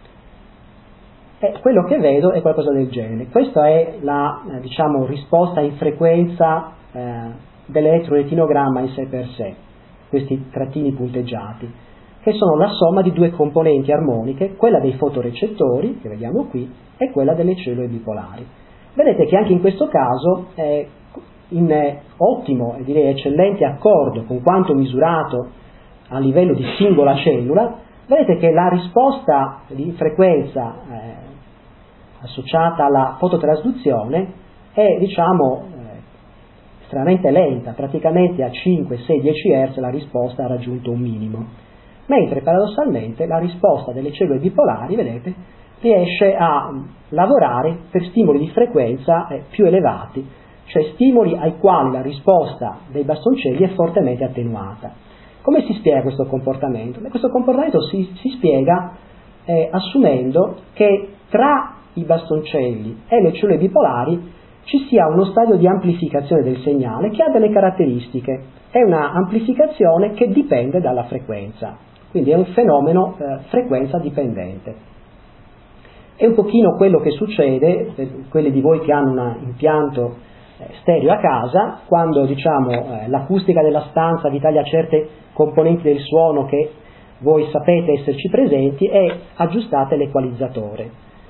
E quello che vedo è qualcosa del genere. Questa è la risposta in frequenza dell'elettroretinogramma in sé per sé, questi trattini punteggiati, che sono la somma di due componenti armoniche, quella dei fotorecettori, che vediamo qui, e quella delle cellule bipolari. Vedete che anche in questo caso, in ottimo e direi eccellente accordo con quanto misurato a livello di singola cellula, vedete che la risposta di frequenza associata alla fototrasduzione è estremamente lenta, praticamente a 5, 6, 10 Hz la risposta ha raggiunto un minimo, mentre paradossalmente la risposta delle cellule bipolari, vedete, riesce a lavorare per stimoli di frequenza più elevati, cioè stimoli ai quali la risposta dei bastoncelli è fortemente attenuata. Come si spiega questo comportamento? Questo comportamento si spiega assumendo che tra i bastoncelli e le cellule bipolari ci sia uno stadio di amplificazione del segnale che ha delle caratteristiche. È una amplificazione che dipende dalla frequenza, quindi è un fenomeno frequenza dipendente. È un pochino quello che succede per quelli di voi che hanno un impianto stereo a casa, quando l'acustica della stanza vi taglia certe componenti del suono che voi sapete esserci presenti e aggiustate l'equalizzatore.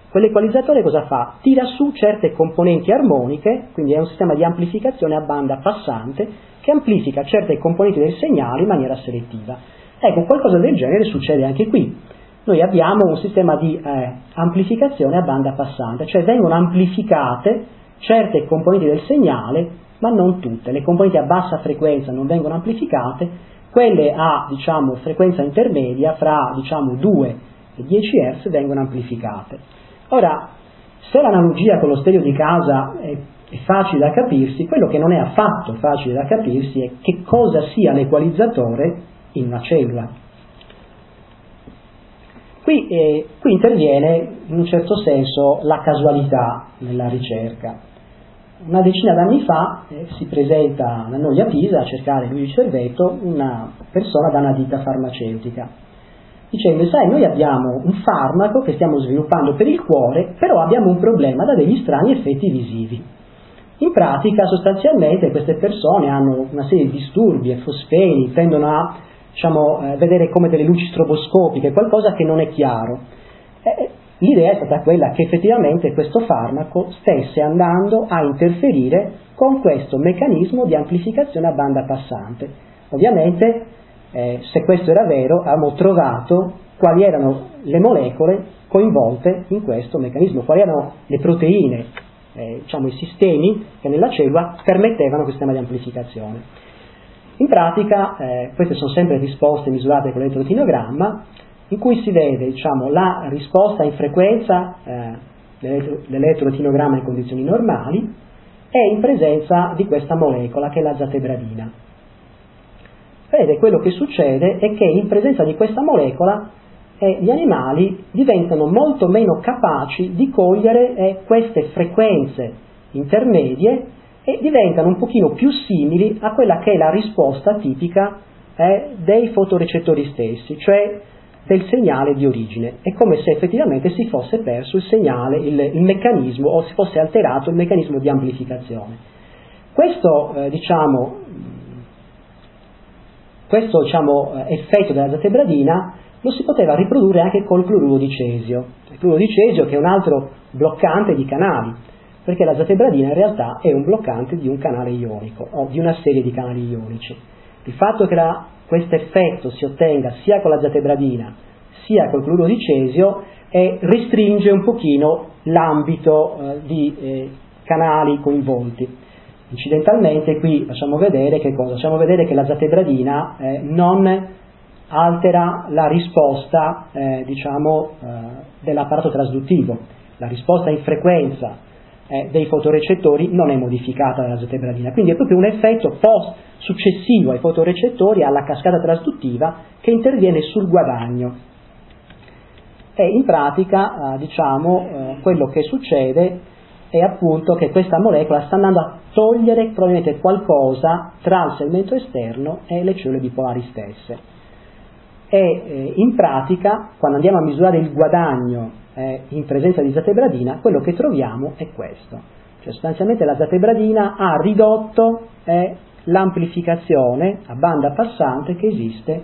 Quell'equalizzatore cosa fa? Tira su certe componenti armoniche, quindi è un sistema di amplificazione a banda passante che amplifica certe componenti del segnale in maniera selettiva. Ecco, qualcosa del genere succede anche qui. Noi abbiamo un sistema di amplificazione a banda passante, cioè vengono amplificate certe componenti del segnale, ma non tutte. Le componenti a bassa frequenza non vengono amplificate, quelle a frequenza intermedia fra 2 e 10 Hz vengono amplificate. Ora, se l'analogia con lo stereo di casa è facile da capirsi, quello che non è affatto facile da capirsi è che cosa sia l'equalizzatore in una cellula. Qui interviene in un certo senso la casualità nella ricerca. Una decina d'anni fa si presenta da noi a Pisa a cercare Luigi Cervetto una persona da una ditta farmaceutica, dicendo: sai, noi abbiamo un farmaco che stiamo sviluppando per il cuore, però abbiamo un problema da degli strani effetti visivi. In pratica, sostanzialmente, queste persone hanno una serie di disturbi, fosfeni, tendono a vedere come delle luci stroboscopiche, qualcosa che non è chiaro. L'idea è stata quella che effettivamente questo farmaco stesse andando a interferire con questo meccanismo di amplificazione a banda passante. Ovviamente, se questo era vero, abbiamo trovato quali erano le molecole coinvolte in questo meccanismo, quali erano le proteine, i sistemi che nella cellula permettevano questo sistema di amplificazione. In pratica queste sono sempre risposte misurate con l'elettroetinogramma, in cui si vede la risposta in frequenza dell'elettroetinogramma in condizioni normali e in presenza di questa molecola che è la zatebradina. Vedete, quello che succede è che in presenza di questa molecola gli animali diventano molto meno capaci di cogliere queste frequenze intermedie e diventano un pochino più simili a quella che è la risposta tipica dei fotorecettori stessi, cioè del segnale di origine. È come se effettivamente si fosse perso il segnale, il meccanismo, o si fosse alterato il meccanismo di amplificazione. Questo effetto della zatebradina lo si poteva riprodurre anche col cloruro di cesio. Il cloruro di cesio, che è un altro bloccante di canali, perché la zatebradina in realtà è un bloccante di un canale ionico o di una serie di canali ionici. Il fatto che questo effetto si ottenga sia con la zatebradina sia col cloruro di cesio restringe un pochino l'ambito di canali coinvolti. Incidentalmente qui facciamo vedere che cosa? Facciamo vedere che la zatebradina non altera la risposta dell'apparato trasduttivo. La risposta in frequenza dei fotorecettori non è modificata dalla zatebradina, quindi è proprio un effetto successivo ai fotorecettori, alla cascata trasduttiva, che interviene sul guadagno. E in pratica quello che succede è appunto che questa molecola sta andando a togliere probabilmente qualcosa tra il segmento esterno e le cellule bipolari stesse. E in pratica, quando andiamo a misurare il guadagno in presenza di zatebradina, quello che troviamo è questo. Cioè sostanzialmente la zatebradina ha ridotto l'amplificazione a banda passante che esiste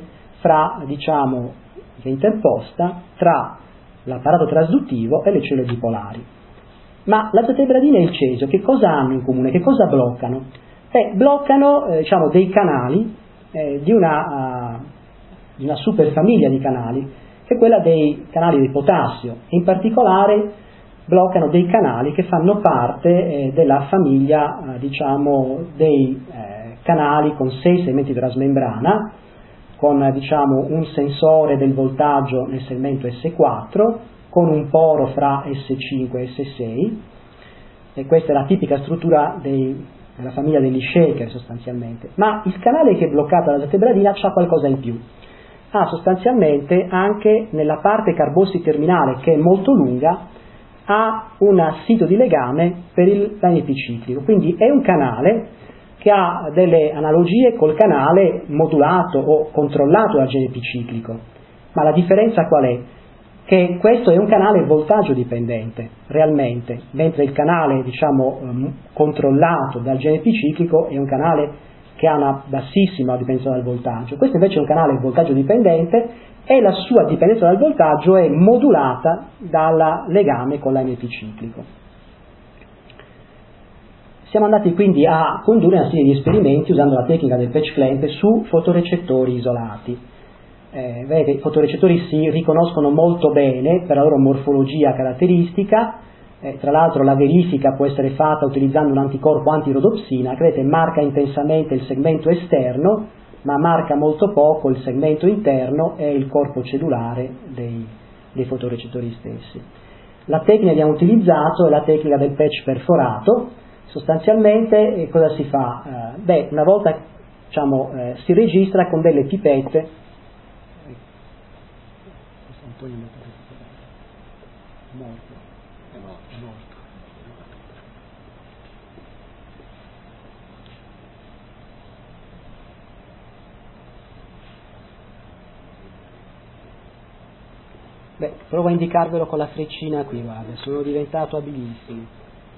che è interposta tra l'apparato trasduttivo e le cellule bipolari. Ma la zatebradina e il cesio che cosa hanno in comune? Che cosa bloccano? Bloccano dei canali di una superfamiglia di canali, che è quella dei canali di potassio. In particolare bloccano dei canali che fanno parte della famiglia dei canali con 6 segmenti trasmembrana, con un sensore del voltaggio nel segmento S4, con un poro fra S5 e S6, e questa è la tipica struttura della famiglia degli shaker sostanzialmente. Ma il canale che è bloccato dalla zatebradina ha qualcosa in più. Ha sostanzialmente anche nella parte carbossi terminale, che è molto lunga, ha un sito di legame per l'ANP ciclico, quindi è un canale che ha delle analogie col canale modulato o controllato da GNP ciclico. Ma la differenza qual è? Che questo è un canale voltaggio dipendente realmente, mentre il canale controllato dal GNP ciclico è un canale che ha una bassissima dipendenza dal voltaggio. Questo invece è un canale voltaggio dipendente e la sua dipendenza dal voltaggio è modulata dal legame con l'AMP ciclico. Siamo andati quindi a condurre una serie di esperimenti usando la tecnica del patch clamp su fotorecettori isolati. Vedete, i fotorecettori si riconoscono molto bene per la loro morfologia caratteristica, tra l'altro la verifica può essere fatta utilizzando un anticorpo antirodopsina, che vedete marca intensamente il segmento esterno, ma marca molto poco il segmento interno e il corpo cellulare dei fotorecettori stessi. La tecnica che abbiamo utilizzato è la tecnica del patch perforato. Sostanzialmente cosa si fa? Una volta si registra con delle pipette. Provo a indicarvelo con la freccina qui, guarda, sono diventato abilissimo.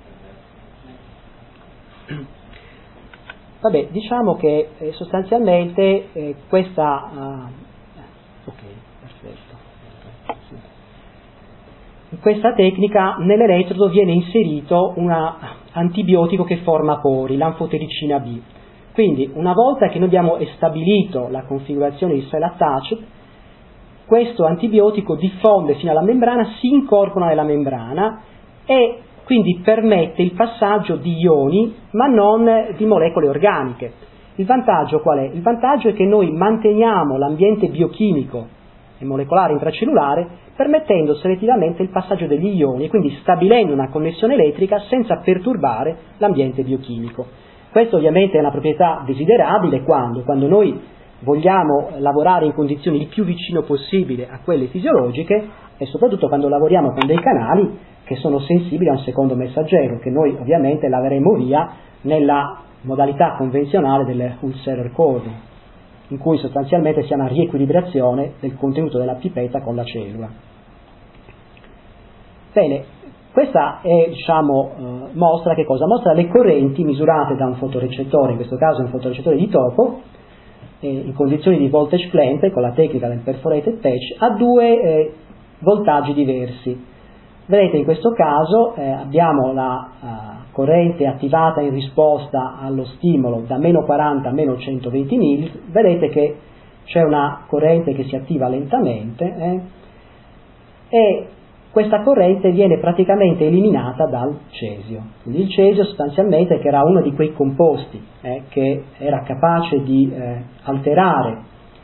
Vabbè, diciamo che sostanzialmente questa ok, perfetto. In questa tecnica nell'elettrodo viene inserito un antibiotico che forma pori, l'anfotericina B. Quindi una volta che noi abbiamo stabilito la configurazione di cell attached, questo antibiotico diffonde fino alla membrana, si incorpora nella membrana e quindi permette il passaggio di ioni ma non di molecole organiche. Il vantaggio qual è? Il vantaggio è che noi manteniamo l'ambiente biochimico e molecolare intracellulare permettendo selettivamente il passaggio degli ioni e quindi stabilendo una connessione elettrica senza perturbare l'ambiente biochimico. Questo ovviamente è una proprietà desiderabile quando noi vogliamo lavorare in condizioni il più vicino possibile a quelle fisiologiche e soprattutto quando lavoriamo con dei canali che sono sensibili a un secondo messaggero, che noi ovviamente laveremo via nella modalità convenzionale del Husserl coding, in cui sostanzialmente si ha una riequilibrazione del contenuto della pipetta con la cellula. Bene, questa è, mostra che cosa? Mostra le correnti misurate da un fotorecettore, in questo caso è un fotorecettore di topo, in condizioni di voltage clamp con la tecnica del perforated patch a due voltaggi diversi. Vedete, in questo caso abbiamo la corrente attivata in risposta allo stimolo da meno 40 a meno 120 mili. Vedete che c'è una corrente che si attiva lentamente e questa corrente viene praticamente eliminata dal cesio. Quindi il cesio sostanzialmente, che era uno di quei composti che era capace di alterare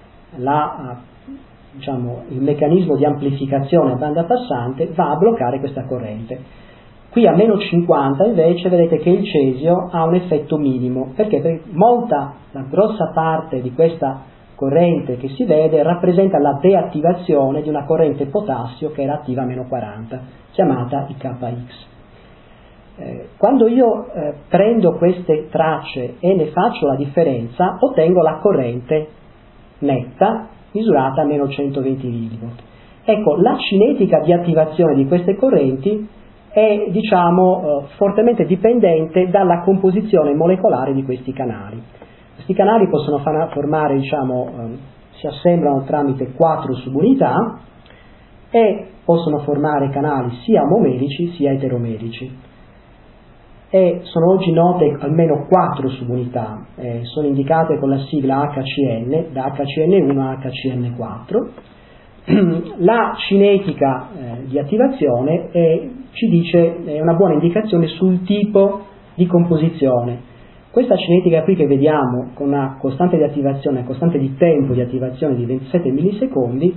il meccanismo di amplificazione a banda passante, va a bloccare questa corrente. Qui a meno 50 invece vedete che il cesio ha un effetto minimo, perché la grossa parte di questa corrente che si vede rappresenta la deattivazione di una corrente potassio che era attiva a meno 40, chiamata IKX. Quando io prendo queste tracce e ne faccio la differenza, ottengo la corrente netta misurata a meno 120 mV. Ecco, la cinetica di attivazione di queste correnti è fortemente dipendente dalla composizione molecolare di questi canali. Questi canali possono formare, si assemblano tramite 4 subunità e possono formare canali sia omomerici sia eteromerici. E sono oggi note almeno 4 subunità, sono indicate con la sigla HCN, da HCN1 a HCN4. La cinetica di attivazione ci dice, è una buona indicazione sul tipo di composizione. Questa cinetica qui che vediamo con una costante di attivazione, una costante di tempo di attivazione di 27 millisecondi,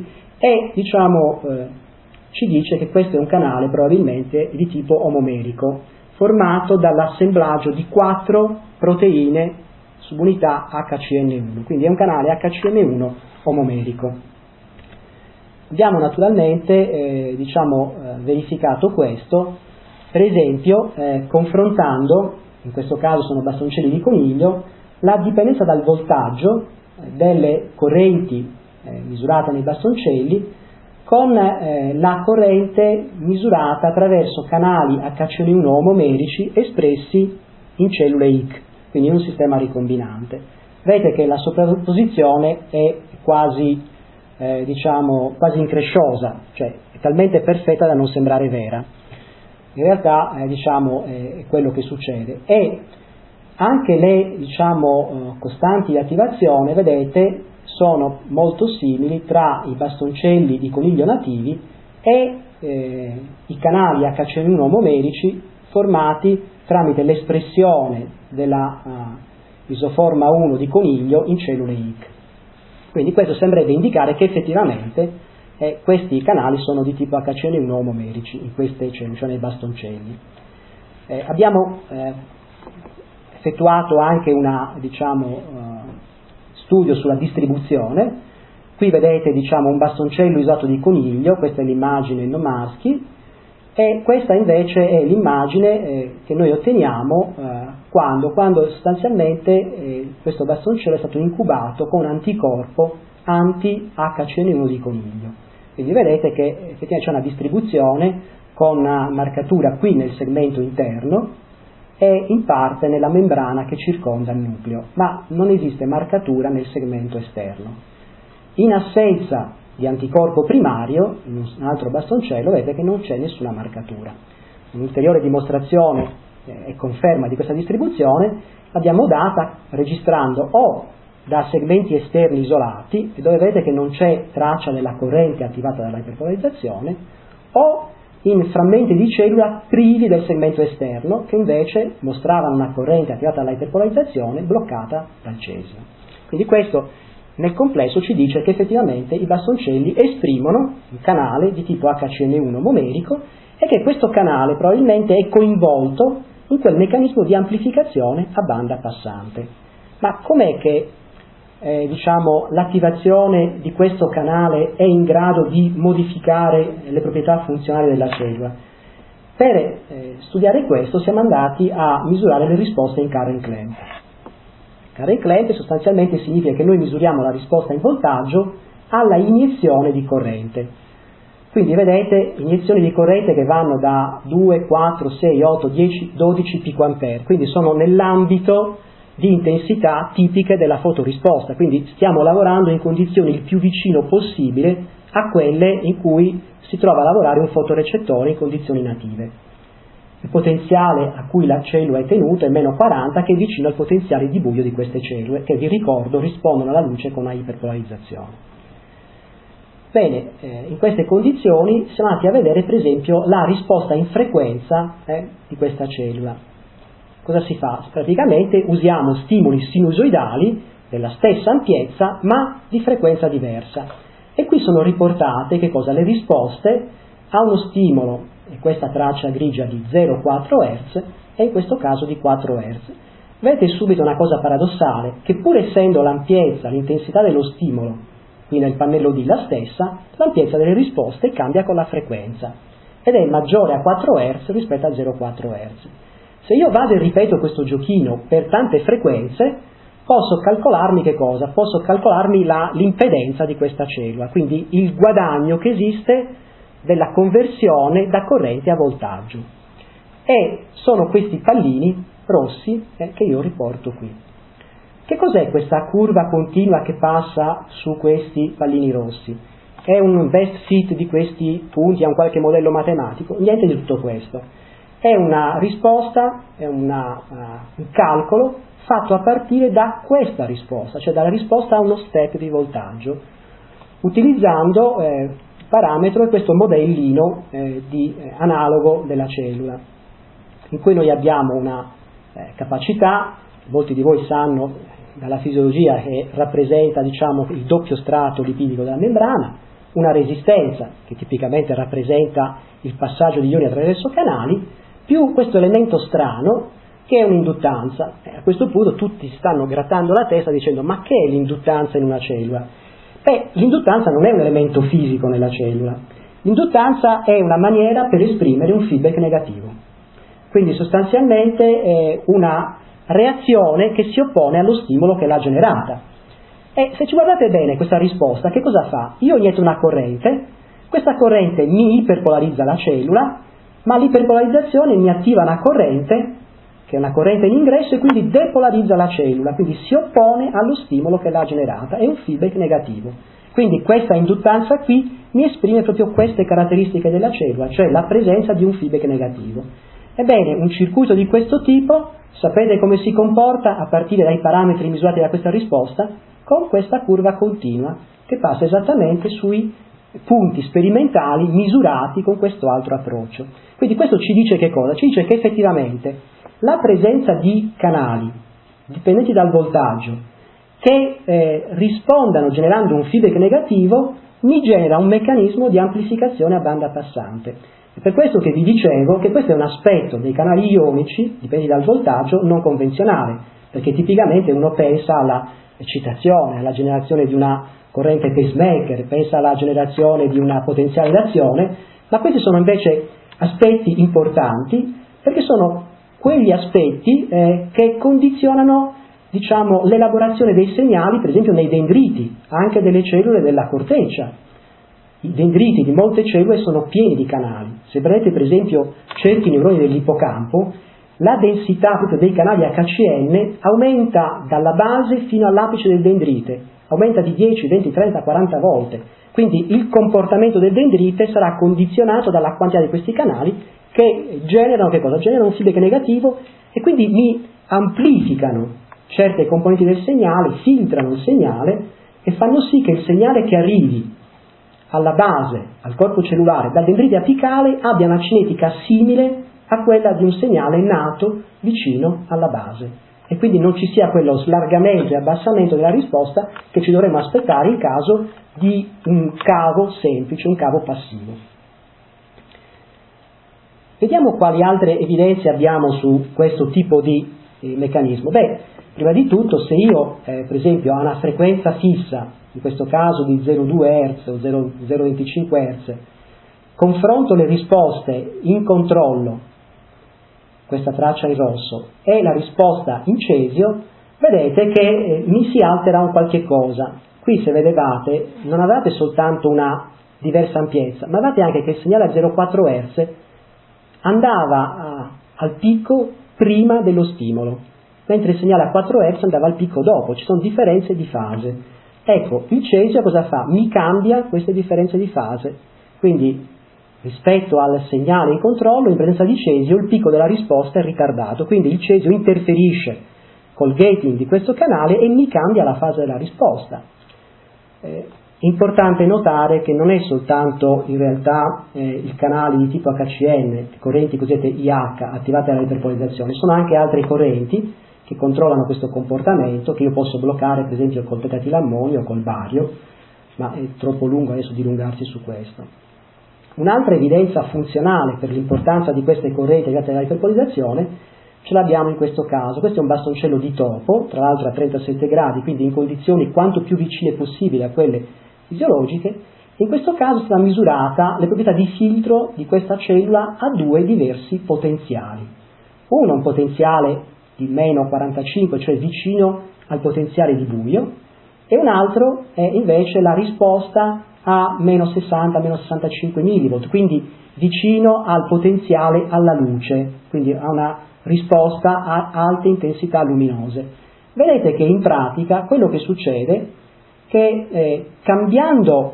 ci dice che questo è un canale probabilmente di tipo omomerico, formato dall'assemblaggio di 4 proteine subunità HCN1, quindi è un canale HCN1 omomerico. Abbiamo naturalmente verificato questo, per esempio confrontando, in questo caso sono bastoncelli di coniglio, la dipendenza dal voltaggio delle correnti misurate nei bastoncelli con la corrente misurata attraverso canali HCN1 omomerici espressi in cellule IC, quindi in un sistema ricombinante. Vedete che la sovrapposizione è quasi diciamo quasi incresciosa, cioè è talmente perfetta da non sembrare vera. In realtà diciamo è quello che succede. E anche le diciamo costanti di attivazione, vedete, sono molto simili tra i bastoncelli di coniglio nativi e i canali HCN1 omomerici formati tramite l'espressione della isoforma 1 di coniglio in cellule IC. Quindi questo sembrerebbe indicare che effettivamente questi canali sono di tipo HCN1 omomerici in queste cellule, cioè nei bastoncelli. Abbiamo effettuato anche una studio sulla distribuzione. Qui vedete un bastoncello isolato di coniglio, questa è l'immagine Nomarsky, e questa invece è l'immagine che noi otteniamo quando sostanzialmente questo bastoncello è stato incubato con un anticorpo anti-HCN1 di coniglio. Quindi vedete che effettivamente c'è una distribuzione con una marcatura qui nel segmento interno e in parte nella membrana che circonda il nucleo, ma non esiste marcatura nel segmento esterno. In assenza di anticorpo primario, in un altro bastoncello, vedete che non c'è nessuna marcatura. Un'ulteriore dimostrazione e conferma di questa distribuzione l'abbiamo data registrando o da segmenti esterni isolati, dove vedete che non c'è traccia della corrente attivata dalla iperpolarizzazione, o in frammenti di cellula privi del segmento esterno, che invece mostravano una corrente attivata dalla iperpolarizzazione bloccata dal cesio. Quindi questo nel complesso ci dice che effettivamente i bastoncelli esprimono un canale di tipo HCN1 omomerico e che questo canale probabilmente è coinvolto in quel meccanismo di amplificazione a banda passante. Ma com'è che l'attivazione di questo canale è in grado di modificare le proprietà funzionali della cellula? Per studiare questo siamo andati a misurare le risposte in current clamp. Current clamp sostanzialmente significa che noi misuriamo la risposta in voltaggio alla iniezione di corrente. Quindi vedete iniezioni di corrente che vanno da 2, 4, 6, 8, 10, 12 picoampere, quindi sono nell'ambito di intensità tipiche della fotorisposta, quindi stiamo lavorando in condizioni il più vicino possibile a quelle in cui si trova a lavorare un fotorecettore in condizioni native. Il potenziale a cui la cellula è tenuta è meno 40, che è vicino al potenziale di buio di queste cellule, che vi ricordo rispondono alla luce con una iperpolarizzazione. Bene, in queste condizioni siamo andati a vedere per esempio la risposta in frequenza di questa cellula. Cosa si fa? Praticamente usiamo stimoli sinusoidali della stessa ampiezza ma di frequenza diversa, e qui sono riportate le risposte a uno stimolo, e questa traccia grigia di 0,4 Hz e in questo caso di 4 Hz. Vedete subito una cosa paradossale, che pur essendo l'ampiezza, l'intensità dello stimolo qui nel pannello D la stessa, l'ampiezza delle risposte cambia con la frequenza ed è maggiore a 4 Hz rispetto a 0,4 Hz. Se io vado e ripeto questo giochino per tante frequenze, posso calcolarmi che cosa? Posso calcolarmi l'impedenza di questa cellula, quindi il guadagno che esiste della conversione da corrente a voltaggio. E sono questi pallini rossi che io riporto qui. Che cos'è questa curva continua che passa su questi pallini rossi? È un best fit di questi punti a un qualche modello matematico? Niente di tutto questo. È una risposta, è un calcolo fatto a partire da questa risposta, cioè dalla risposta a uno step di voltaggio, utilizzando parametro è questo modellino analogo della cellula, in cui noi abbiamo una capacità, molti di voi sanno dalla fisiologia, che rappresenta il doppio strato lipidico della membrana, una resistenza che tipicamente rappresenta il passaggio di ioni attraverso canali, più questo elemento strano che è un'induttanza. A questo punto tutti stanno grattando la testa dicendo: ma che è l'induttanza in una cellula? L'induttanza non è un elemento fisico nella cellula, l'induttanza è una maniera per esprimere un feedback negativo, quindi sostanzialmente è una reazione che si oppone allo stimolo che l'ha generata. E se ci guardate bene questa risposta, che cosa fa? Io inietto una corrente, questa corrente mi iperpolarizza la cellula, ma l'iperpolarizzazione mi attiva una corrente, che è una corrente in ingresso, e quindi depolarizza la cellula, quindi si oppone allo stimolo che l'ha generata, è un feedback negativo. Quindi questa induttanza qui mi esprime proprio queste caratteristiche della cellula, cioè la presenza di un feedback negativo. Ebbene, un circuito di questo tipo, sapete come si comporta a partire dai parametri misurati da questa risposta? Con questa curva continua che passa esattamente sui punti sperimentali misurati con questo altro approccio. Quindi questo ci dice che cosa? Ci dice che effettivamente la presenza di canali dipendenti dal voltaggio che rispondano generando un feedback negativo mi genera un meccanismo di amplificazione a banda passante. È per questo che vi dicevo che questo è un aspetto dei canali ionici, dipendenti dal voltaggio, non convenzionale, perché tipicamente uno pensa alla eccitazione, alla generazione di una corrente pacemaker, pensa alla generazione di una potenziale d'azione, ma questi sono invece aspetti importanti perché sono quegli aspetti che condizionano, diciamo, l'elaborazione dei segnali, per esempio nei dendriti, anche delle cellule della corteccia. I dendriti di molte cellule sono pieni di canali. Se prendete per esempio certi neuroni dell'ippocampo, la densità proprio dei canali HCN aumenta dalla base fino all'apice del dendrite, aumenta di 10, 20, 30, 40 volte. Quindi il comportamento del dendrite sarà condizionato dalla quantità di questi canali che generano che cosa? Generano un feedback negativo e quindi mi amplificano certe componenti del segnale, filtrano il segnale e fanno sì che il segnale che arrivi alla base, al corpo cellulare, dal dendrite apicale abbia una cinetica simile a quella di un segnale nato vicino alla base e quindi non ci sia quello slargamento e abbassamento della risposta che ci dovremmo aspettare in caso di un cavo semplice, un cavo passivo. Vediamo quali altre evidenze abbiamo su questo tipo di meccanismo. Beh, prima di tutto, se io per esempio ho una frequenza fissa, in questo caso di 0,2 Hz o 0,25 Hz, confronto le risposte in controllo, questa traccia in rosso, e la risposta in cesio, vedete che mi si altera un qualche cosa. Qui, se vedevate, non avevate soltanto una diversa ampiezza, ma avevate anche che il segnale a 0,4 Hz andava al picco prima dello stimolo, mentre il segnale a 4 Hz andava al picco dopo. Ci sono differenze di fase. Ecco, il cesio cosa fa? Mi cambia queste differenze di fase. Quindi, rispetto al segnale in controllo, in presenza di cesio, il picco della risposta è ritardato. Quindi il cesio interferisce col gating di questo canale e mi cambia la fase della risposta. È importante notare che non è soltanto in realtà il canale di tipo HCN, correnti cosiddette IH attivate dalla iperpolarizzazione, sono anche altre correnti che controllano questo comportamento, che io posso bloccare per esempio col petatilammonio o col bario, ma è troppo lungo adesso dilungarsi su questo. Un'altra evidenza funzionale per l'importanza di queste correnti legate alla iperpolarizzazione ce l'abbiamo in questo caso. Questo è un bastoncello di topo, tra l'altro a 37 gradi, quindi in condizioni quanto più vicine possibile a quelle fisiologiche. In questo caso è stata misurata le proprietà di filtro di questa cellula a due diversi potenziali. Uno è un potenziale di meno 45, cioè vicino al potenziale di buio, e un altro è invece la risposta a meno 60, meno 65 millivolt, quindi vicino al potenziale alla luce, quindi a una risposta a alte intensità luminose. Vedete che in pratica quello che succede è che cambiando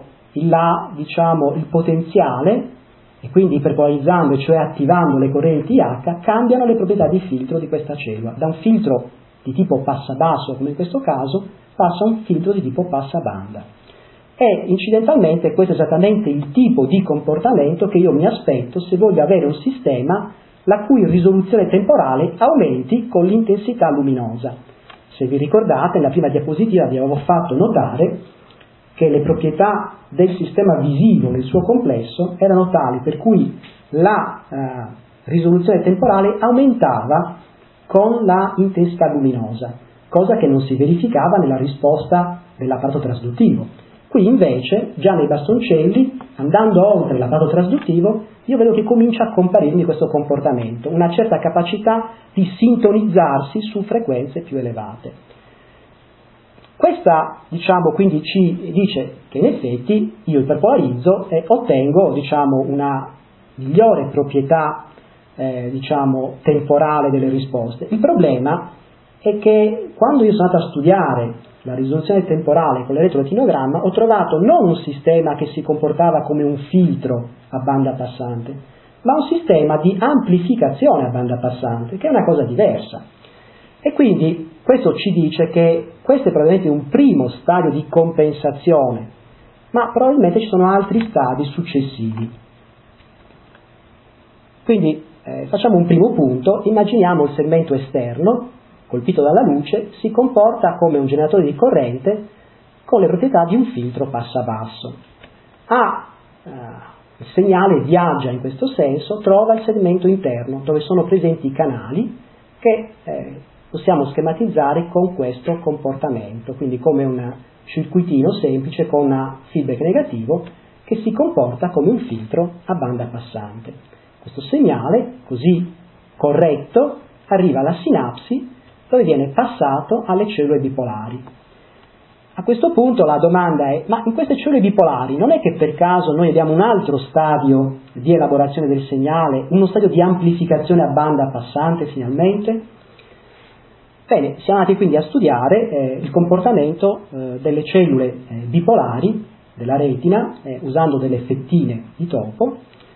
il potenziale, e quindi iperpolarizzando, cioè attivando le correnti IH, cambiano le proprietà di filtro di questa cellula. Da un filtro di tipo passa-basso, come in questo caso, passa a un filtro di tipo passa-banda. E incidentalmente questo è esattamente il tipo di comportamento che io mi aspetto se voglio avere un sistema la cui risoluzione temporale aumenti con l'intensità luminosa. Se vi ricordate, nella prima diapositiva vi avevo fatto notare che le proprietà del sistema visivo nel suo complesso erano tali per cui la risoluzione temporale aumentava con la intensità luminosa, cosa che non si verificava nella risposta dell'apparato trasduttivo. Qui invece, già nei bastoncelli, andando oltre l'apparato trasduttivo, io vedo che comincia a comparirmi questo comportamento, una certa capacità di sintonizzarsi su frequenze più elevate. Questa, quindi ci dice che in effetti io iperpolarizzo e ottengo, una migliore proprietà, temporale delle risposte. Il problema è che quando io sono andato a studiare la risoluzione temporale con l'elettroretinogramma, ho trovato non un sistema che si comportava come un filtro a banda passante, ma un sistema di amplificazione a banda passante, che è una cosa diversa. E quindi questo ci dice che questo è probabilmente un primo stadio di compensazione, ma probabilmente ci sono altri stadi successivi. Quindi facciamo un primo punto, immaginiamo il segmento esterno, colpito dalla luce, si comporta come un generatore di corrente con le proprietà di un filtro passo a basso. Il segnale viaggia in questo senso, trova il segmento interno, dove sono presenti i canali che possiamo schematizzare con questo comportamento, quindi come un circuitino semplice con un feedback negativo che si comporta come un filtro a banda passante. Questo segnale, così corretto, arriva alla sinapsi dove viene passato alle cellule bipolari. A questo punto la domanda è: ma in queste cellule bipolari non è che per caso noi abbiamo un altro stadio di elaborazione del segnale, uno stadio di amplificazione a banda passante finalmente? Bene, siamo andati quindi a studiare il comportamento delle cellule bipolari della retina usando delle fettine di topo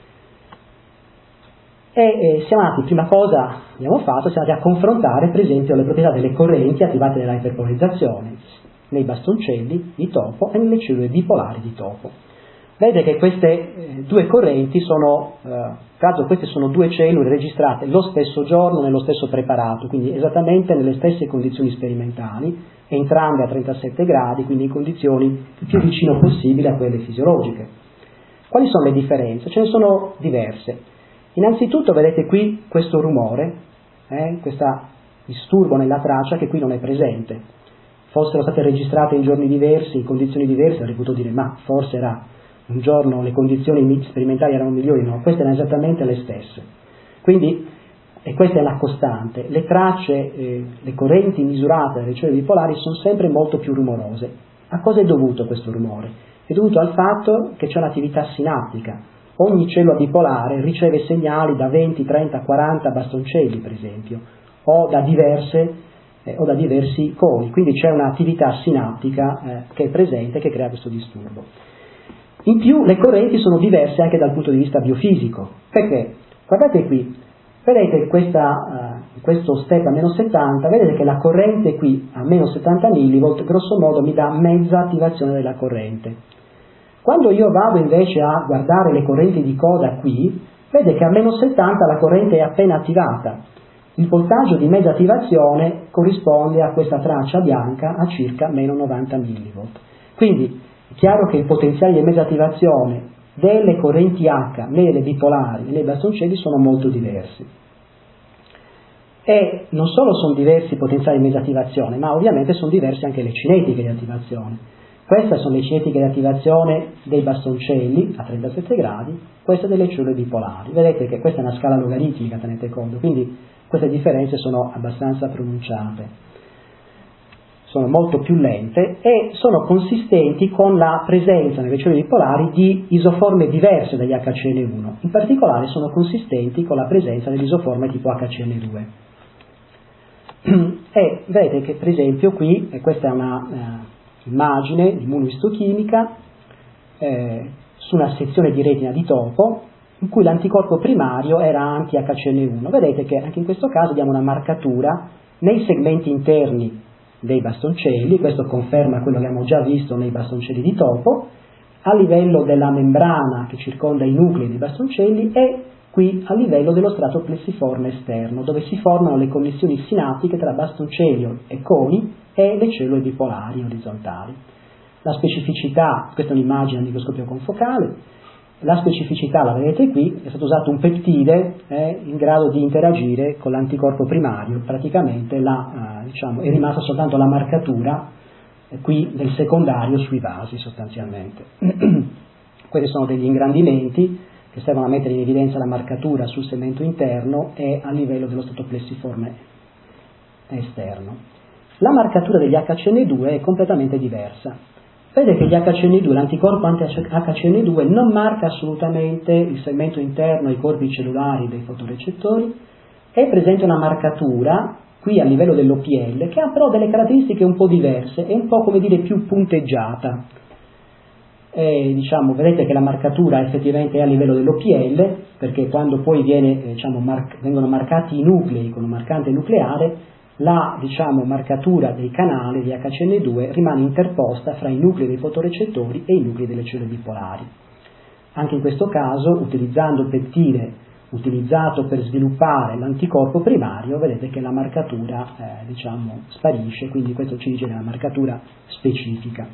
e siamo andati, prima cosa abbiamo fatto, siamo andati a confrontare per esempio le proprietà delle correnti attivate dalla iperpolarizzazione nei bastoncelli di topo e nelle cellule bipolari di topo. Vedete che queste due correnti sono, tra l'altro queste sono due cellule registrate lo stesso giorno nello stesso preparato, quindi esattamente nelle stesse condizioni sperimentali, entrambe a 37 gradi, quindi in condizioni il più vicino possibile a quelle fisiologiche. Quali sono le differenze? Ce ne sono diverse. Innanzitutto vedete qui questo rumore, questo disturbo nella traccia che qui non è presente. Fossero state registrate in giorni diversi, in condizioni diverse, avrei potuto dire ma forse era un giorno le condizioni sperimentali erano migliori, no, queste erano esattamente le stesse. Quindi, e questa è la costante, le tracce, le correnti misurate dalle cellule bipolari sono sempre molto più rumorose. A cosa è dovuto questo rumore? È dovuto al fatto che c'è un'attività sinaptica. Ogni cellula bipolare riceve segnali da 20, 30, 40 bastoncelli, per esempio, o da diversi coni, quindi c'è un'attività sinaptica che è presente, che crea questo disturbo. In più le correnti sono diverse anche dal punto di vista biofisico, perché guardate qui, vedete questo step a meno 70, vedete che la corrente qui a meno 70 mV grosso modo mi dà mezza attivazione della corrente. Quando io vado invece a guardare le correnti di coda qui, vedete che a meno 70 la corrente è appena attivata. Il voltaggio di mezza attivazione corrisponde a questa traccia bianca a circa meno 90 mV. Quindi è chiaro che i potenziali di mezza attivazione delle correnti H nelle bipolari e nei bastoncelli sono molto diversi. E non solo sono diversi i potenziali di mezza attivazione, ma ovviamente sono diverse anche le cinetiche di attivazione. Queste sono le cinetiche di attivazione dei bastoncelli a 37 gradi, queste delle cellule bipolari. Vedete che questa è una scala logaritmica, tenete conto, quindi queste differenze sono abbastanza pronunciate. Sono molto più lente e sono consistenti con la presenza nelle cellule bipolari di isoforme diverse dagli HCN1. In particolare sono consistenti con la presenza dell'isoforme tipo HCN2. E vedete che per esempio qui, e questa è una immagine di immunoistochimica su una sezione di retina di topo in cui l'anticorpo primario era anti-HCN1. Vedete che anche in questo caso abbiamo una marcatura nei segmenti interni dei bastoncelli, questo conferma quello che abbiamo già visto nei bastoncelli di topo, a livello della membrana che circonda i nuclei dei bastoncelli e qui a livello dello strato plessiforme esterno, dove si formano le connessioni sinaptiche tra bastoncello e coni e le cellule bipolari orizzontali. La specificità, questa è un'immagine a microscopio confocale, la specificità la vedete qui, è stato usato un peptide in grado di interagire con l'anticorpo primario, praticamente è rimasta soltanto la marcatura qui del secondario sui vasi sostanzialmente. Questi sono degli ingrandimenti che servono a mettere in evidenza la marcatura sul segmento interno e a livello dello strato plessiforme esterno. La marcatura degli HCN2 è completamente diversa. Vede che gli HCN2, l'anticorpo anti-HCN2 non marca assolutamente il segmento interno e i corpi cellulari dei fotorecettori, è presente una marcatura qui a livello dell'OPL, che ha però delle caratteristiche un po' diverse, è un po' come dire più punteggiata. Diciamo, vedete che la marcatura effettivamente è a livello dell'OPL, perché quando poi vengono marcati i nuclei con un marcante nucleare, la marcatura dei canali di HCN2 rimane interposta fra i nuclei dei fotorecettori e i nuclei delle cellule bipolari. Anche in questo caso, utilizzando il peptide utilizzato per sviluppare l'anticorpo primario, vedete che la marcatura sparisce, quindi questo ci dice della marcatura specifica.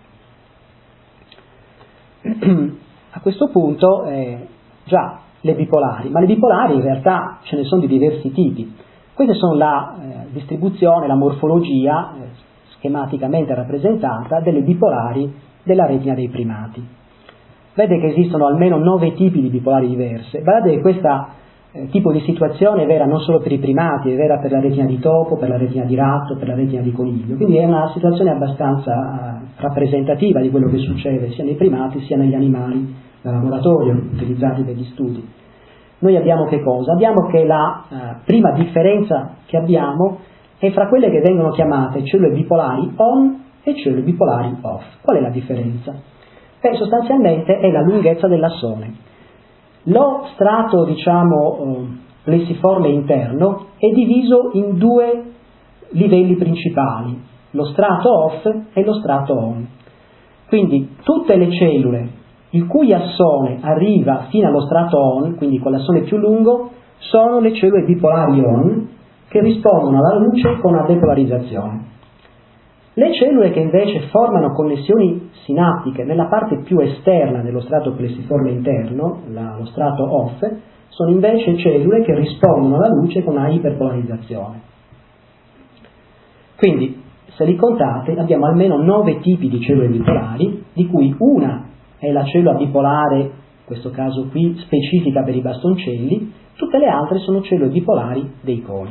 A questo punto già le bipolari, ma le bipolari in realtà ce ne sono di diversi tipi. Queste sono la distribuzione, la morfologia schematicamente rappresentata delle bipolari della retina dei primati. Vede che esistono almeno 9 tipi di bipolari diverse. Guardate che questo tipo di situazione è vera non solo per i primati, è vera per la retina di topo, per la retina di ratto, per la retina di coniglio. Quindi è una situazione abbastanza rappresentativa di quello che succede sia nei primati sia negli animali da laboratorio utilizzati per gli studi. Noi abbiamo che cosa? Abbiamo che la prima differenza che abbiamo è fra quelle che vengono chiamate cellule bipolari on e cellule bipolari off. Qual è la differenza? Sostanzialmente è la lunghezza dell'assone. Lo strato, plessiforme interno è diviso in 2 livelli principali, lo strato off e lo strato on. Quindi tutte le cellule il cui assone arriva fino allo strato on, quindi con l'assone più lungo, sono le cellule bipolari on che rispondono alla luce con una depolarizzazione. Le cellule che invece formano connessioni sinaptiche nella parte più esterna dello strato plessiforme interno, lo strato off, sono invece cellule che rispondono alla luce con una iperpolarizzazione. Quindi, se li contate, abbiamo almeno 9 tipi di cellule bipolari, di cui una è la cellula bipolare, in questo caso qui specifica per i bastoncelli, tutte le altre sono cellule bipolari dei coni.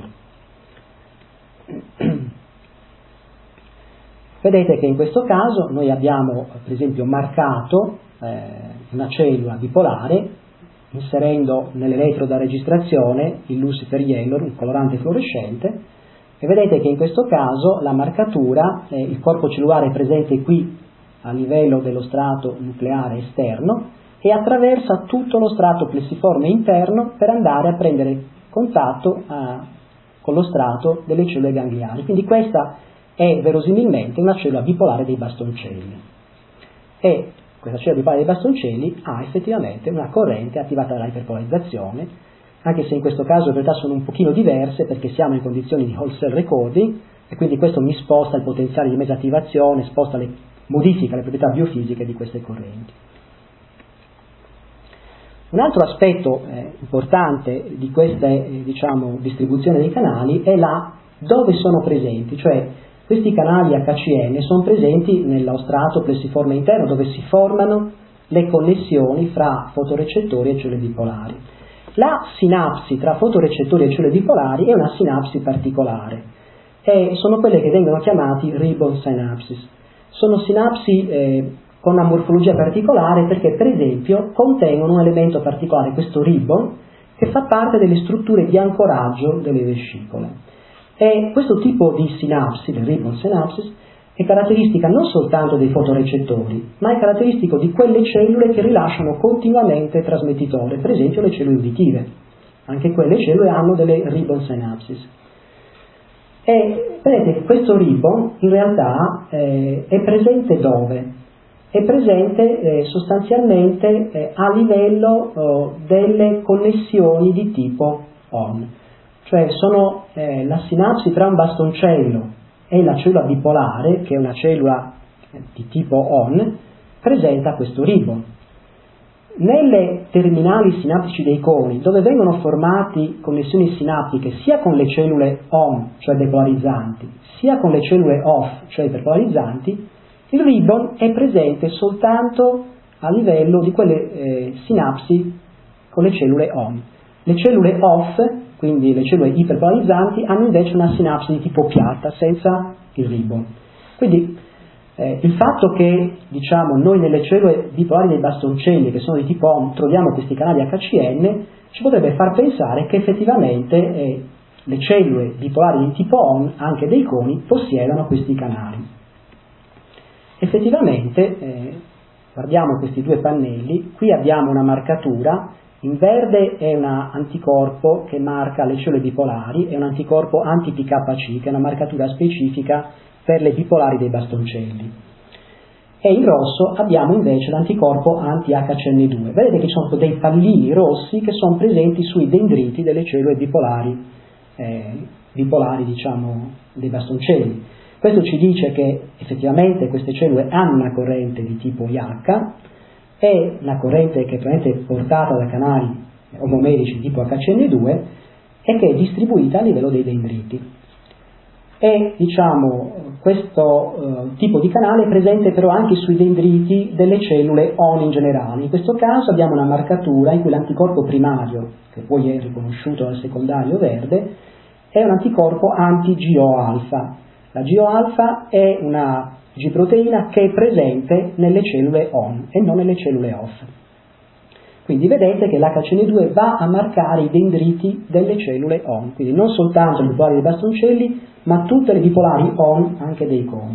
Vedete che in questo caso noi abbiamo per esempio marcato una cellula bipolare inserendo nell'elettro da registrazione il Lucifer Yellow, il colorante fluorescente, e vedete che in questo caso la marcatura, il corpo cellulare è presente qui a livello dello strato nucleare esterno e attraversa tutto lo strato plessiforme interno per andare a prendere contatto con lo strato delle cellule gangliari. Quindi questa è verosimilmente una cellula bipolare dei bastoncelli. E questa cellula bipolare dei bastoncelli ha effettivamente una corrente attivata dalla iperpolarizzazione, anche se in questo caso in realtà sono un pochino diverse perché siamo in condizioni di whole cell recording e quindi questo mi sposta il potenziale di mesattivazione, modifica le proprietà biofisiche di queste correnti. Un altro aspetto importante di questa distribuzione dei canali è dove sono presenti, cioè questi canali HCN sono presenti nello strato plessiforme interno dove si formano le connessioni fra fotorecettori e cellule bipolari. La sinapsi tra fotorecettori e cellule bipolari è una sinapsi particolare e sono quelle che vengono chiamate ribbon synapses. Sono sinapsi con una morfologia particolare perché per esempio contengono un elemento particolare, questo ribbon, che fa parte delle strutture di ancoraggio delle vescicole. E questo tipo di sinapsi, le ribbon synapses, è caratteristica non soltanto dei fotorecettori, ma è caratteristico di quelle cellule che rilasciano continuamente trasmettitore, per esempio le cellule uditive. Anche quelle cellule hanno delle ribbon synapses. E vedete che questo ribbon in realtà è presente dove? È presente sostanzialmente a livello delle connessioni di tipo ON, cioè sono la sinapsi tra un bastoncello e la cellula bipolare, che è una cellula di tipo ON, presenta questo ribbon. Nelle terminali sinaptici dei coni, dove vengono formate connessioni sinaptiche sia con le cellule ON, cioè depolarizzanti, sia con le cellule OFF, cioè iperpolarizzanti, il ribbon è presente soltanto a livello di quelle sinapsi con le cellule ON. Le cellule OFF, quindi le cellule iperpolarizzanti, hanno invece una sinapsi di tipo piatta, senza il ribbon. Quindi il fatto che noi nelle cellule bipolari dei bastoncelli, che sono di tipo ON, troviamo questi canali HCN, ci potrebbe far pensare che effettivamente le cellule bipolari di tipo ON, anche dei coni, possiedono questi canali. Effettivamente, guardiamo questi due pannelli, qui abbiamo una marcatura, in verde è un anticorpo che marca le cellule bipolari, è un anticorpo anti-PKC, che è una marcatura specifica per le bipolari dei bastoncelli. E in rosso abbiamo invece l'anticorpo anti-HCN2. Vedete che ci sono dei pallini rossi che sono presenti sui dendriti delle cellule bipolari, diciamo, dei bastoncelli. Questo ci dice che effettivamente queste cellule hanno una corrente di tipo IH, è una corrente che è probabilmente portata da canali omomerici tipo HCN2 e che è distribuita a livello dei dendriti. E diciamo questo tipo di canale è presente però anche sui dendriti delle cellule ON in generale. In questo caso abbiamo una marcatura in cui l'anticorpo primario, che poi è riconosciuto dal secondario verde, è un anticorpo anti-GO-alfa. La GO-alfa è una G-proteina che è presente nelle cellule ON e non nelle cellule OFF. Quindi vedete che l'HCN2 va a marcare i dendriti delle cellule ON, quindi non soltanto le bipolari dei bastoncelli, ma tutte le bipolari ON anche dei coni.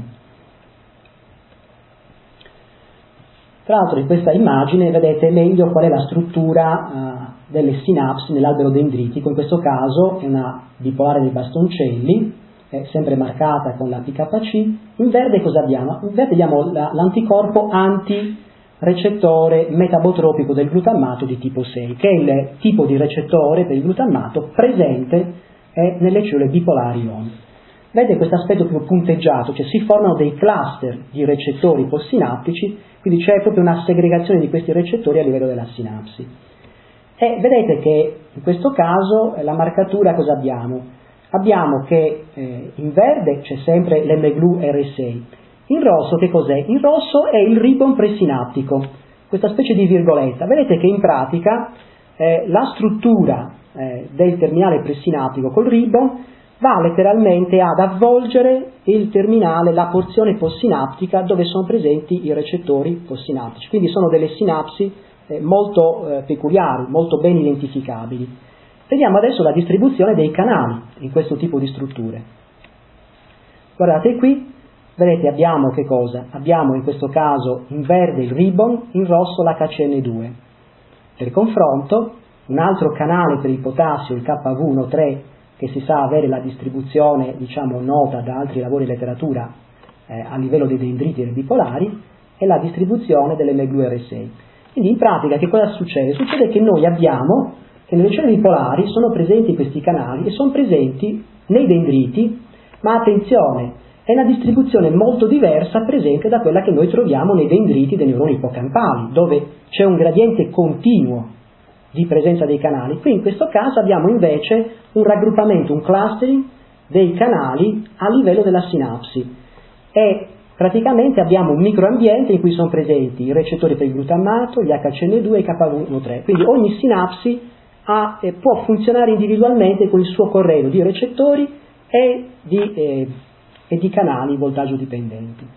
Tra l'altro in questa immagine vedete meglio qual è la struttura delle sinapsi nell'albero dendritico. In questo caso è una bipolare dei bastoncelli, è sempre marcata con la PKC. In verde cosa abbiamo? In verde abbiamo l'anticorpo anti-recettore metabotropico del glutammato di tipo 6, che è il tipo di recettore per il glutammato presente nelle cellule bipolari ON. Vedete questo aspetto più punteggiato, cioè si formano dei cluster di recettori postsinaptici, quindi c'è proprio una segregazione di questi recettori a livello della sinapsi. E vedete che in questo caso la marcatura cosa abbiamo? Abbiamo che in verde c'è sempre l'MGLU R6, in rosso che cos'è? In rosso è il ribbon presinaptico, questa specie di virgoletta. Vedete che in pratica la struttura del terminale presinaptico col ribbon va letteralmente ad avvolgere il terminale, la porzione postsinaptica dove sono presenti i recettori postsinaptici, quindi sono delle sinapsi molto peculiari, molto ben identificabili. Vediamo adesso la distribuzione dei canali in questo tipo di strutture. Guardate qui, vedete abbiamo che cosa? Abbiamo in questo caso in verde il ribbon, in rosso l'HCN2. Per confronto, un altro canale per il potassio, il KV13, che si sa avere la distribuzione, diciamo, nota da altri lavori di letteratura a livello dei dendriti e dei bipolari, è la distribuzione dell'MGLU R6. Quindi in pratica che cosa succede? Succede che noi abbiamo che nelle cellule bipolari sono presenti questi canali e sono presenti nei dendriti, ma attenzione, è una distribuzione molto diversa presente da quella che noi troviamo nei dendriti dei neuroni ippocampali, dove c'è un gradiente continuo di presenza dei canali. Qui in questo caso abbiamo invece un raggruppamento, un clustering dei canali a livello della sinapsi e praticamente abbiamo un microambiente in cui sono presenti i recettori per il glutammato, gli HCN2 e i KV13, quindi ogni sinapsi può funzionare individualmente con il suo corredo di recettori e di canali voltaggio dipendenti.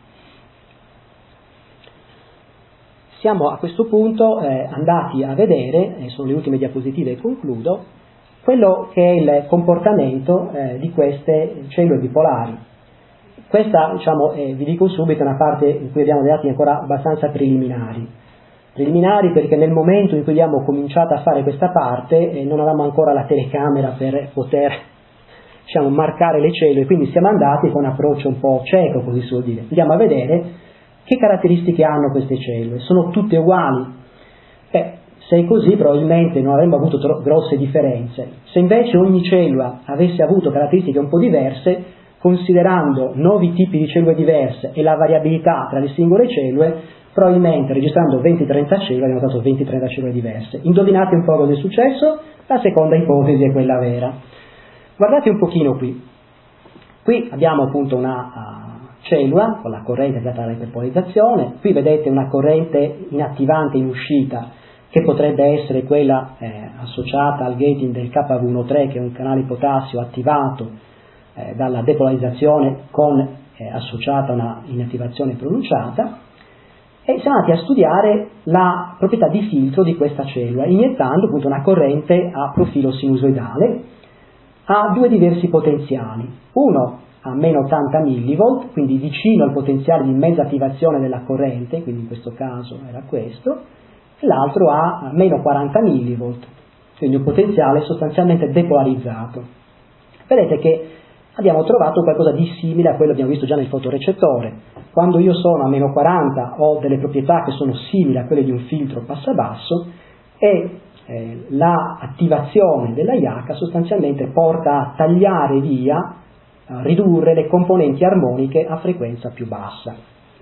Siamo a questo punto andati a vedere, e sono le ultime diapositive e concludo, quello che è il comportamento di queste cellule bipolari. Questa, diciamo, vi dico subito, è una parte in cui abbiamo dei dati ancora abbastanza preliminari perché nel momento in cui abbiamo cominciato a fare questa parte non avevamo ancora la telecamera per poter, diciamo, marcare le cellule, quindi siamo andati con un approccio un po' cieco, così si vuol dire. Andiamo a vedere che caratteristiche hanno queste cellule. Sono tutte uguali? Se è così probabilmente non avremmo avuto grosse differenze. Se invece ogni cellula avesse avuto caratteristiche un po' diverse, considerando nuovi tipi di cellule diverse e la variabilità tra le singole cellule, probabilmente registrando 20-30 cellule abbiamo dato 20-30 cellule diverse. Indovinate un po' cosa è successo? La seconda ipotesi è quella vera. Guardate un pochino qui. Qui abbiamo appunto una cellula con la corrente data dall'iperpolarizzazione. Qui vedete una corrente inattivante in uscita che potrebbe essere quella associata al gating del KV13, che è un canale potassio attivato dalla depolarizzazione associata a una inattivazione pronunciata. E siamo andati a studiare la proprietà di filtro di questa cellula, iniettando appunto una corrente a profilo sinusoidale ha due diversi potenziali. Uno a meno 80 mV, quindi vicino al potenziale di mezza attivazione della corrente, quindi in questo caso era questo, e l'altro a meno 40 mV, quindi un potenziale sostanzialmente depolarizzato. Vedete che abbiamo trovato qualcosa di simile a quello che abbiamo visto già nel fotorecettore. Quando io sono a meno 40 ho delle proprietà che sono simili a quelle di un filtro passabasso e la attivazione della IACA sostanzialmente porta a tagliare via, a ridurre le componenti armoniche a frequenza più bassa.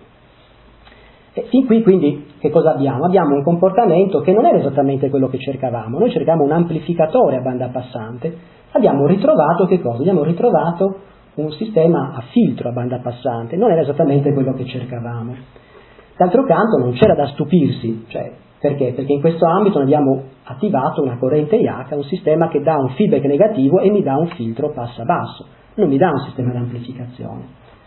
E fin qui quindi che cosa abbiamo? Abbiamo un comportamento che non era esattamente quello che cercavamo. Noi cercavamo un amplificatore a banda passante, abbiamo ritrovato che cosa? Abbiamo ritrovato un sistema a filtro a banda passante, non era esattamente quello che cercavamo. D'altro canto non c'era da stupirsi, perché? Perché in questo ambito abbiamo attivato una corrente IACA, un sistema che dà un feedback negativo e mi dà un filtro passa-basso, non mi dà un sistema di amplificazione.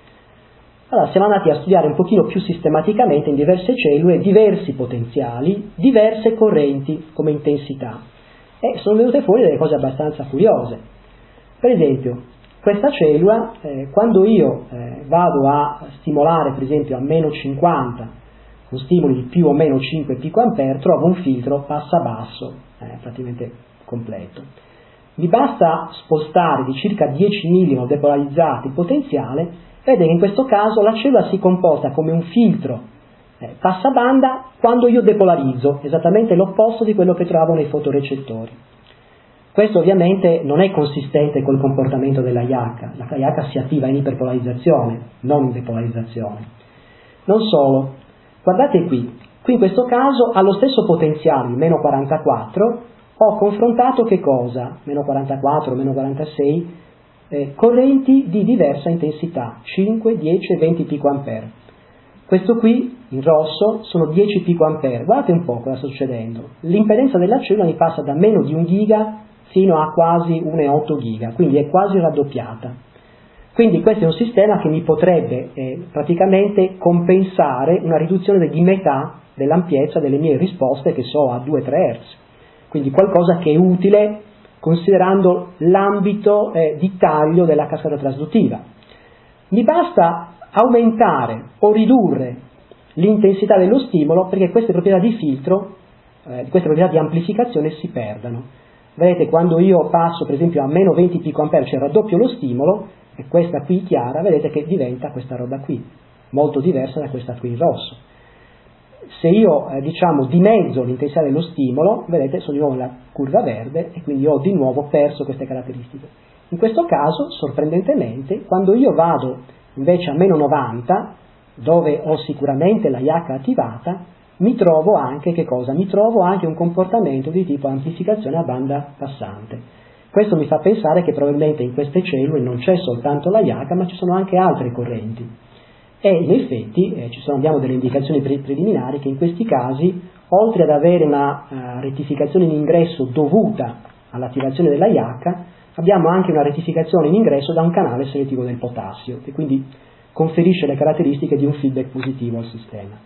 Allora siamo andati a studiare un pochino più sistematicamente in diverse cellule diversi potenziali, diverse correnti come intensità e sono venute fuori delle cose abbastanza curiose. Per esempio, questa cellula, quando io vado a stimolare per esempio a meno 50 con stimoli di più o meno 5 picoampere, trovo un filtro passa-basso praticamente completo. Mi basta spostare di circa 10 millimolt depolarizzati il potenziale, vedete che in questo caso la cellula si comporta come un filtro passabanda quando io depolarizzo, esattamente l'opposto di quello che trovavo nei fotorecettori. Questo ovviamente non è consistente col comportamento della IACA, la IACA si attiva in iperpolarizzazione, non in depolarizzazione. Non solo, guardate qui in questo caso allo stesso potenziale, meno 44, ho confrontato che cosa? Meno 44, meno 46, correnti di diversa intensità, 5, 10 e 20 picoampere. Questo qui, in rosso, sono 10 picoampere. Guardate un po' cosa sta succedendo. L'impedenza della cellula mi passa da meno di 1 giga fino a quasi 1,8 giga, quindi è quasi raddoppiata. Quindi questo è un sistema che mi potrebbe praticamente compensare una riduzione di metà dell'ampiezza delle mie risposte che so a 2-3 Hz. Quindi qualcosa che è utile considerando l'ambito di taglio della cascata trasduttiva. Mi basta aumentare o ridurre l'intensità dello stimolo perché queste proprietà di filtro, queste proprietà di amplificazione si perdano. Vedete, quando io passo per esempio a meno 20 picoampere, cioè raddoppio lo stimolo, e questa qui chiara, vedete che diventa questa roba qui, molto diversa da questa qui in rosso. Se io dimezzo l'intensità dello stimolo, vedete, sono di nuovo nella curva verde e quindi ho di nuovo perso queste caratteristiche. In questo caso, sorprendentemente, quando io vado invece a meno 90, dove ho sicuramente la IACA attivata, mi trovo anche che cosa? Mi trovo anche un comportamento di tipo amplificazione a banda passante. Questo mi fa pensare che probabilmente in queste cellule non c'è soltanto la IACA, ma ci sono anche altre correnti. E in effetti abbiamo delle indicazioni preliminari che in questi casi, oltre ad avere una rettificazione in ingresso dovuta all'attivazione della IACA, abbiamo anche una rettificazione in ingresso da un canale selettivo del potassio, che quindi conferisce le caratteristiche di un feedback positivo al sistema.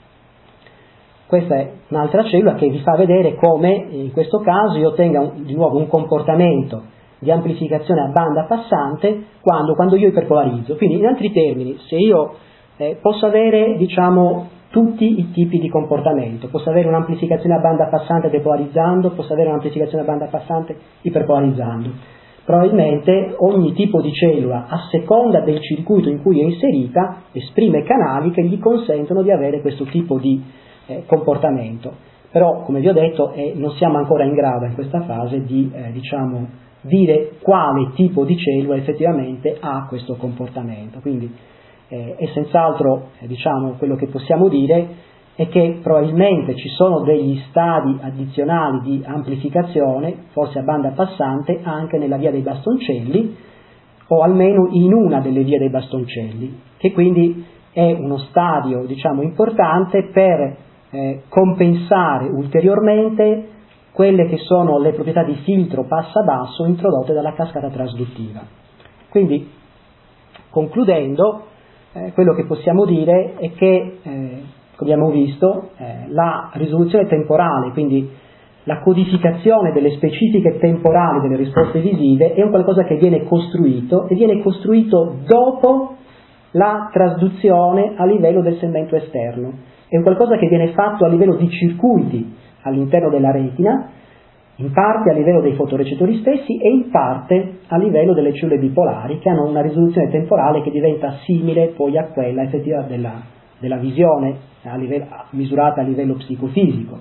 Questa è un'altra cellula che vi fa vedere come in questo caso io ottenga di nuovo un comportamento di amplificazione a banda passante quando io iperpolarizzo. Quindi in altri termini, se io posso avere tutti i tipi di comportamento, posso avere un'amplificazione a banda passante depolarizzando, posso avere un'amplificazione a banda passante iperpolarizzando. Probabilmente ogni tipo di cellula, a seconda del circuito in cui è inserita, esprime canali che gli consentono di avere questo tipo di comportamento. Però, come vi ho detto, non siamo ancora in grado in questa fase di dire quale tipo di cellula effettivamente ha questo comportamento. Quindi è senz'altro quello che possiamo dire è che probabilmente ci sono degli stadi addizionali di amplificazione, forse a banda passante, anche nella via dei bastoncelli, o almeno in una delle vie dei bastoncelli, che quindi è uno stadio importante per compensare ulteriormente quelle che sono le proprietà di filtro passa-basso introdotte dalla cascata trasduttiva. Quindi, concludendo, quello che possiamo dire è che, come abbiamo visto, la risoluzione temporale, quindi la codificazione delle specifiche temporali delle risposte visive è un qualcosa che viene costruito e viene costruito dopo la trasduzione a livello del segmento esterno. È un qualcosa che viene fatto a livello di circuiti all'interno della retina, in parte a livello dei fotorecettori stessi e in parte a livello delle cellule bipolari, che hanno una risoluzione temporale che diventa simile poi a quella effettiva della visione misurata a livello psicofisico.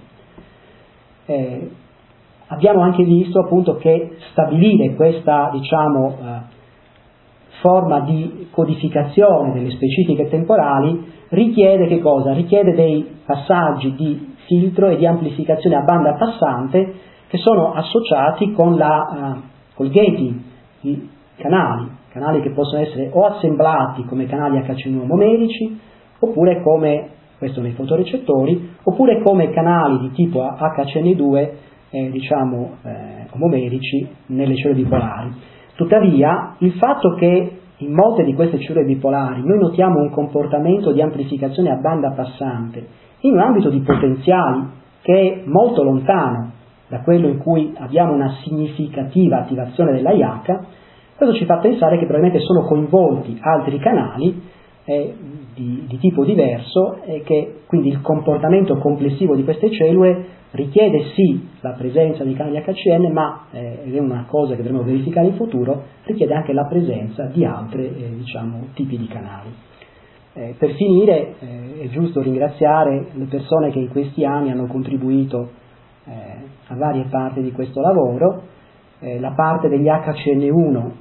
Abbiamo anche visto appunto che stabilire questa forma di codificazione delle specifiche temporali richiede che cosa? Richiede dei passaggi di filtro e di amplificazione a banda passante che sono associati con col gating di canali che possono essere o assemblati come canali HC1 omomerici, oppure come, questo nei fotorecettori, oppure come canali di tipo HCN2 omomerici nelle cellule bipolari. Tuttavia, il fatto che in molte di queste cellule bipolari noi notiamo un comportamento di amplificazione a banda passante in un ambito di potenziali che è molto lontano da quello in cui abbiamo una significativa attivazione della IH, questo ci fa pensare che probabilmente sono coinvolti altri canali di tipo diverso e che quindi il comportamento complessivo di queste cellule richiede sì la presenza di canali HCN, ma ed è una cosa che dovremo verificare in futuro, richiede anche la presenza di altri tipi di canali. Per finire è giusto ringraziare le persone che in questi anni hanno contribuito a varie parti di questo lavoro. La parte degli HCN1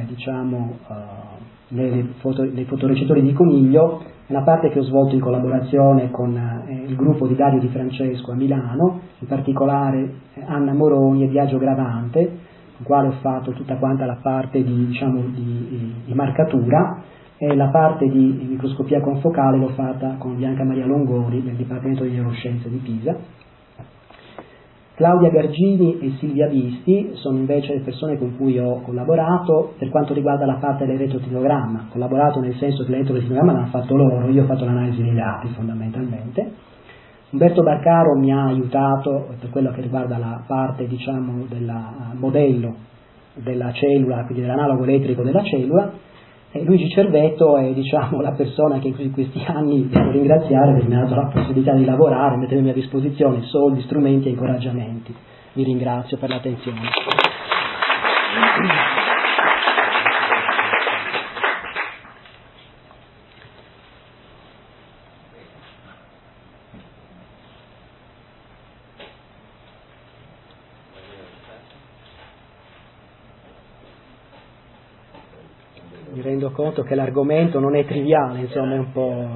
nei fotorecettori di coniglio è una parte che ho svolto in collaborazione con il gruppo di Dario Di Francesco a Milano, in particolare Anna Moroni e Biagio Gravante, con il quale ho fatto tutta quanta la parte di marcatura, e la parte di microscopia confocale l'ho fatta con Bianca Maria Longori del Dipartimento di Neuroscienze di Pisa. Claudia Gargini e Silvia Bisti sono invece le persone con cui ho collaborato per quanto riguarda la parte dell'elettroencefalogramma. Ho collaborato nel senso che l'elettroencefalogramma l'hanno fatto loro, io ho fatto l'analisi dei dati fondamentalmente. Umberto Barcaro mi ha aiutato per quello che riguarda la parte del modello della cellula, quindi dell'analogo elettrico della cellula. E Luigi Cervetto è la persona che in questi anni devo ringraziare perché mi ha dato la possibilità di lavorare, mettendomi a disposizione soldi, strumenti e incoraggiamenti. Vi ringrazio per l'attenzione. Mi rendo conto che l'argomento non è triviale, insomma è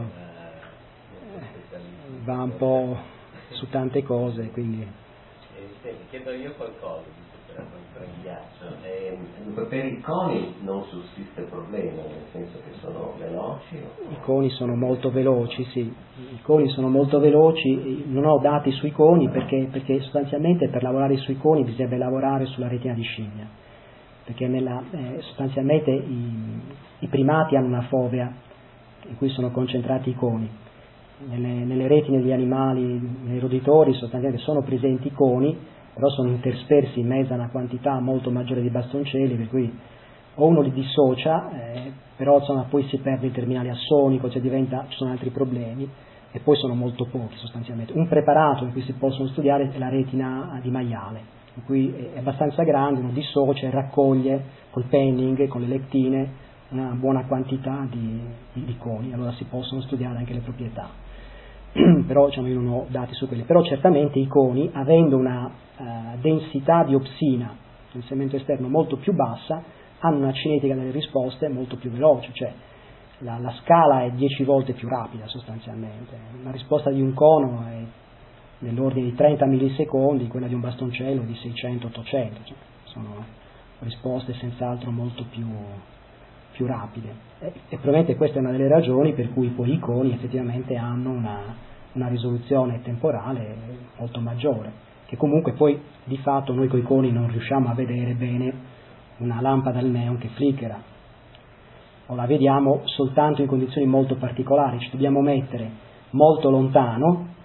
va un po' su tante cose, quindi. Chiedo io qualcosa, per il ghiaccio. Per i coni non sussiste problema, nel senso che sono veloci? I coni sono molto veloci, sì. I coni sono molto veloci, non ho dati sui coni perché sostanzialmente per lavorare sui coni bisogna lavorare sulla retina di scimmia. Perché sostanzialmente i primati hanno una fovea in cui sono concentrati i coni. Nelle retine degli animali, nei roditori sostanzialmente sono presenti i coni, però sono interspersi in mezzo a una quantità molto maggiore di bastoncelli, per cui o uno li dissocia, però poi si perde il terminale assonico, ci sono altri problemi, e poi sono molto pochi sostanzialmente. Un preparato in cui si possono studiare è la retina di maiale, in cui è abbastanza grande, uno dissocia e raccoglie col penning, con le lectine, una buona quantità di coni, allora si possono studiare anche le proprietà. Però io non ho dati su quelli, però certamente i coni, avendo una densità di opsina nel segmento esterno molto più bassa, hanno una cinetica delle risposte molto più veloce, cioè la scala è 10 volte più rapida sostanzialmente. La risposta di un cono è nell'ordine di 30 millisecondi, quella di un bastoncello di 600-800, cioè sono risposte senz'altro molto più rapide, e probabilmente questa è una delle ragioni per cui poi i coni effettivamente hanno una risoluzione temporale molto maggiore, che comunque poi di fatto noi coi coni non riusciamo a vedere bene una lampada al neon che flickera, o la vediamo soltanto in condizioni molto particolari, ci dobbiamo mettere molto lontano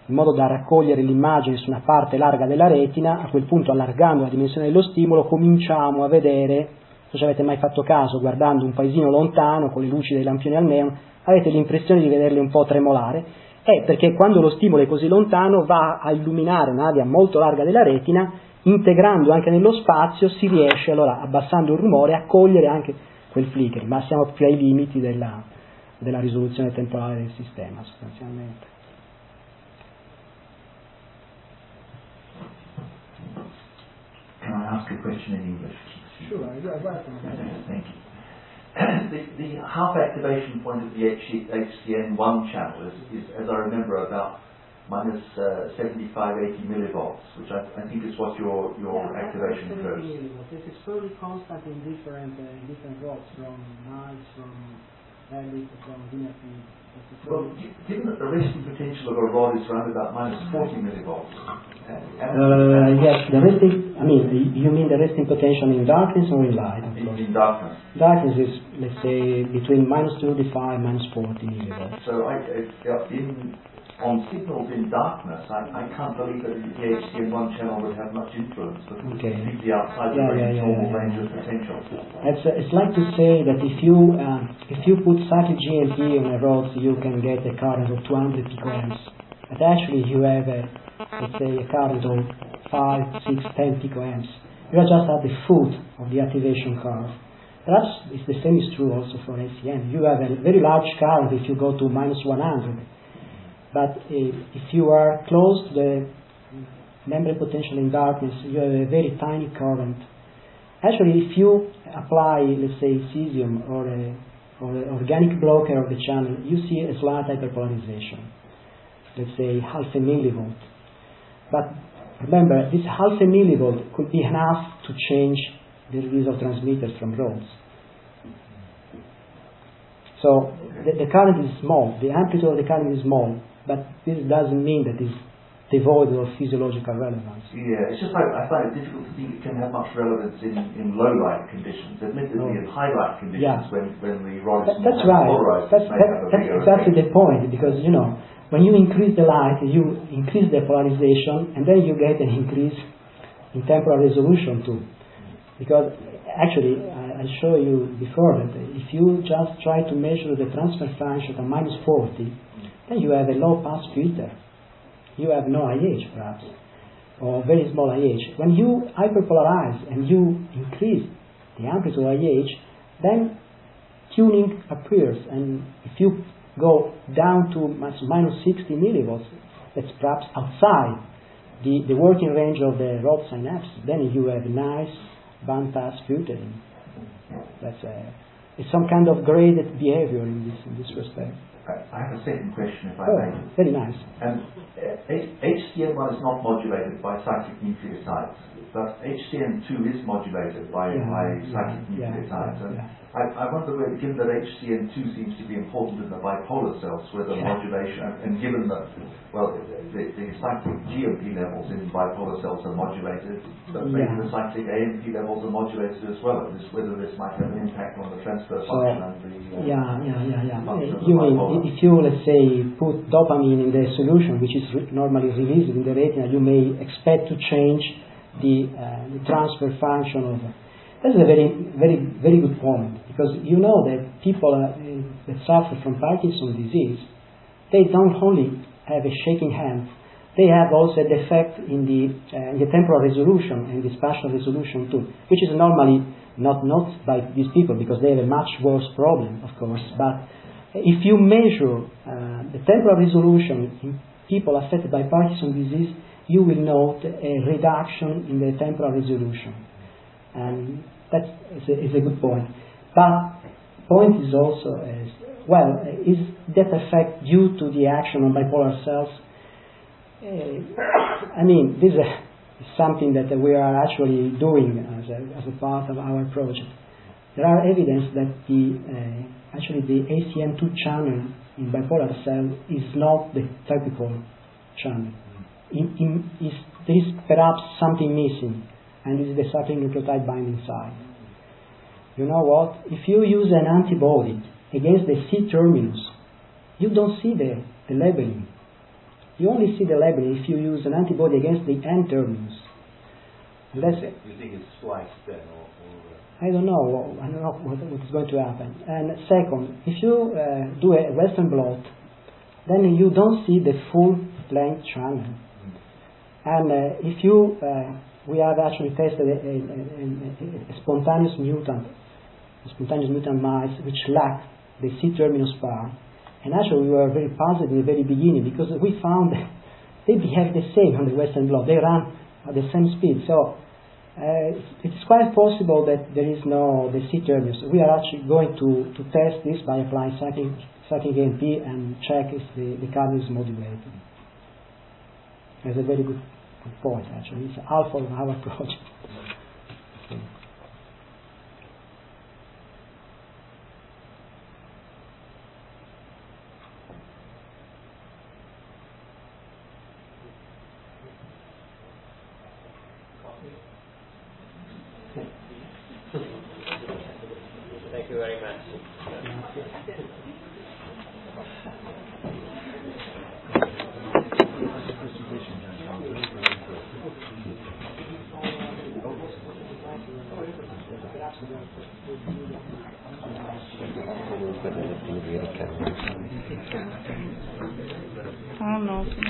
in modo da raccogliere l'immagine su una parte larga della retina. A quel punto, allargando la dimensione dello stimolo, cominciamo a vedere, non ci avete mai fatto caso, guardando un paesino lontano con le luci dei lampioni al neon, avete l'impressione di vederle un po' tremolare, perché quando lo stimolo è così lontano va a illuminare un'area molto larga della retina, integrando anche nello spazio si riesce, allora, abbassando il rumore, a cogliere anche quel flicker, ma siamo più ai limiti della risoluzione temporale del sistema, sostanzialmente. Can I ask a question in English? Sure, you are welcome. Thank you. The half activation point of the HCN1 channel is, as I remember, about minus 75-80 millivolts, which I think is what your activation curve is. This is fairly constant in different volts, from nice, from heavy, from linear. Well, given that the resting potential of a rod is around about minus 40 millivolts. Yes, the resting, you mean the resting potential in darkness or in light? In darkness. Darkness is, let's say, between minus 35 and minus 40 millivolts. So on signals in darkness, I can't believe that the HCN1 channel would have much influence, but it's completely outside the normal range of potential. It's like to say that if you put cyclic GMP on a rod, you can get a current of 200 picoamps. But actually you have let's say a current of 5, 6, 10 picoamps. You are just at the foot of the activation curve. Perhaps the same is true also for ACM. You have a very large current if you go to minus 100. But if you are close to the membrane potential in darkness, you have a very tiny current. Actually, if you apply, let's say, cesium or an organic blocker of the channel, you see a slight hyperpolarization, let's say half a millivolt. But remember, this half a millivolt could be enough to change the release of transmitters from rods. So the current is small, the amplitude of the current is small, but this doesn't mean that it's devoid of physiological relevance. Yeah, it's just I find it difficult to think it can have much relevance in low light conditions. Admittedly, in high light conditions, when the rod is that's right. polarized, That's exactly the point, because when you increase the light, you increase the polarization, and then you get an increase in temporal resolution too. Because actually, I showed you before that if you just try to measure the transfer function at minus 40, then you have a low pass filter. You have no IH perhaps, or very small IH. When you hyperpolarize and you increase the amplitude of IH, then tuning appears, and if you go down to minus 60 millivolts, that's perhaps outside the working range of the rod synapse, then you have nice bandpass filtering. It's some kind of graded behavior in this respect. I have a second question, if I may. Very nice. HCN1 is not modulated by cyclic nucleotides, but HCN2 is modulated by cyclic nucleotides. I wonder whether, given that HCN2 seems to be important in the bipolar cells, whether modulation, and given that, the cyclic GMP levels in bipolar cells are modulated, but maybe the cyclic AMP levels are modulated as well, whether this might have an impact on the transfer function and the function of the bipolar. If you, let's say, put dopamine in the solution, which is normally released in the retina, you may expect to change the transfer function of. That's a very, very, very good point, because you know that people that suffer from Parkinson's disease, they don't only have a shaking hand, they have also a defect in the temporal resolution and the spatial resolution too, which is normally not noticed by these people because they have a much worse problem, of course. But if you measure the temporal resolution in people affected by Parkinson's disease, you will note a reduction in the temporal resolution. And that is a good point. But point is also, is that effect due to the action on bipolar cells? This is something that we are actually doing as a part of our project. There are evidence that the ACN2 channel in bipolar cell is not the typical channel. There is perhaps something missing, and this is the cyclic nucleotide binding site. You know what? If you use an antibody against the C terminus, you don't see the labeling. You only see the labeling if you use an antibody against the N-terminus. You think it's spliced then, or I don't know. I don't know what is going to happen. And second, if you do a Western blot, then you don't see the full length channel. And if you, we have actually tested a spontaneous mutant mice which lack the C-terminus part. And actually we were very positive in the very beginning because we found they behave the same on the Western blot. They run at the same speed. So it's quite possible that there is no the C-terminus. We are actually going to test this by applying cyclic AMP and check if the cardinal is modulated. That's a very good point actually. It's alpha of our project. Thank you very much. Ah no.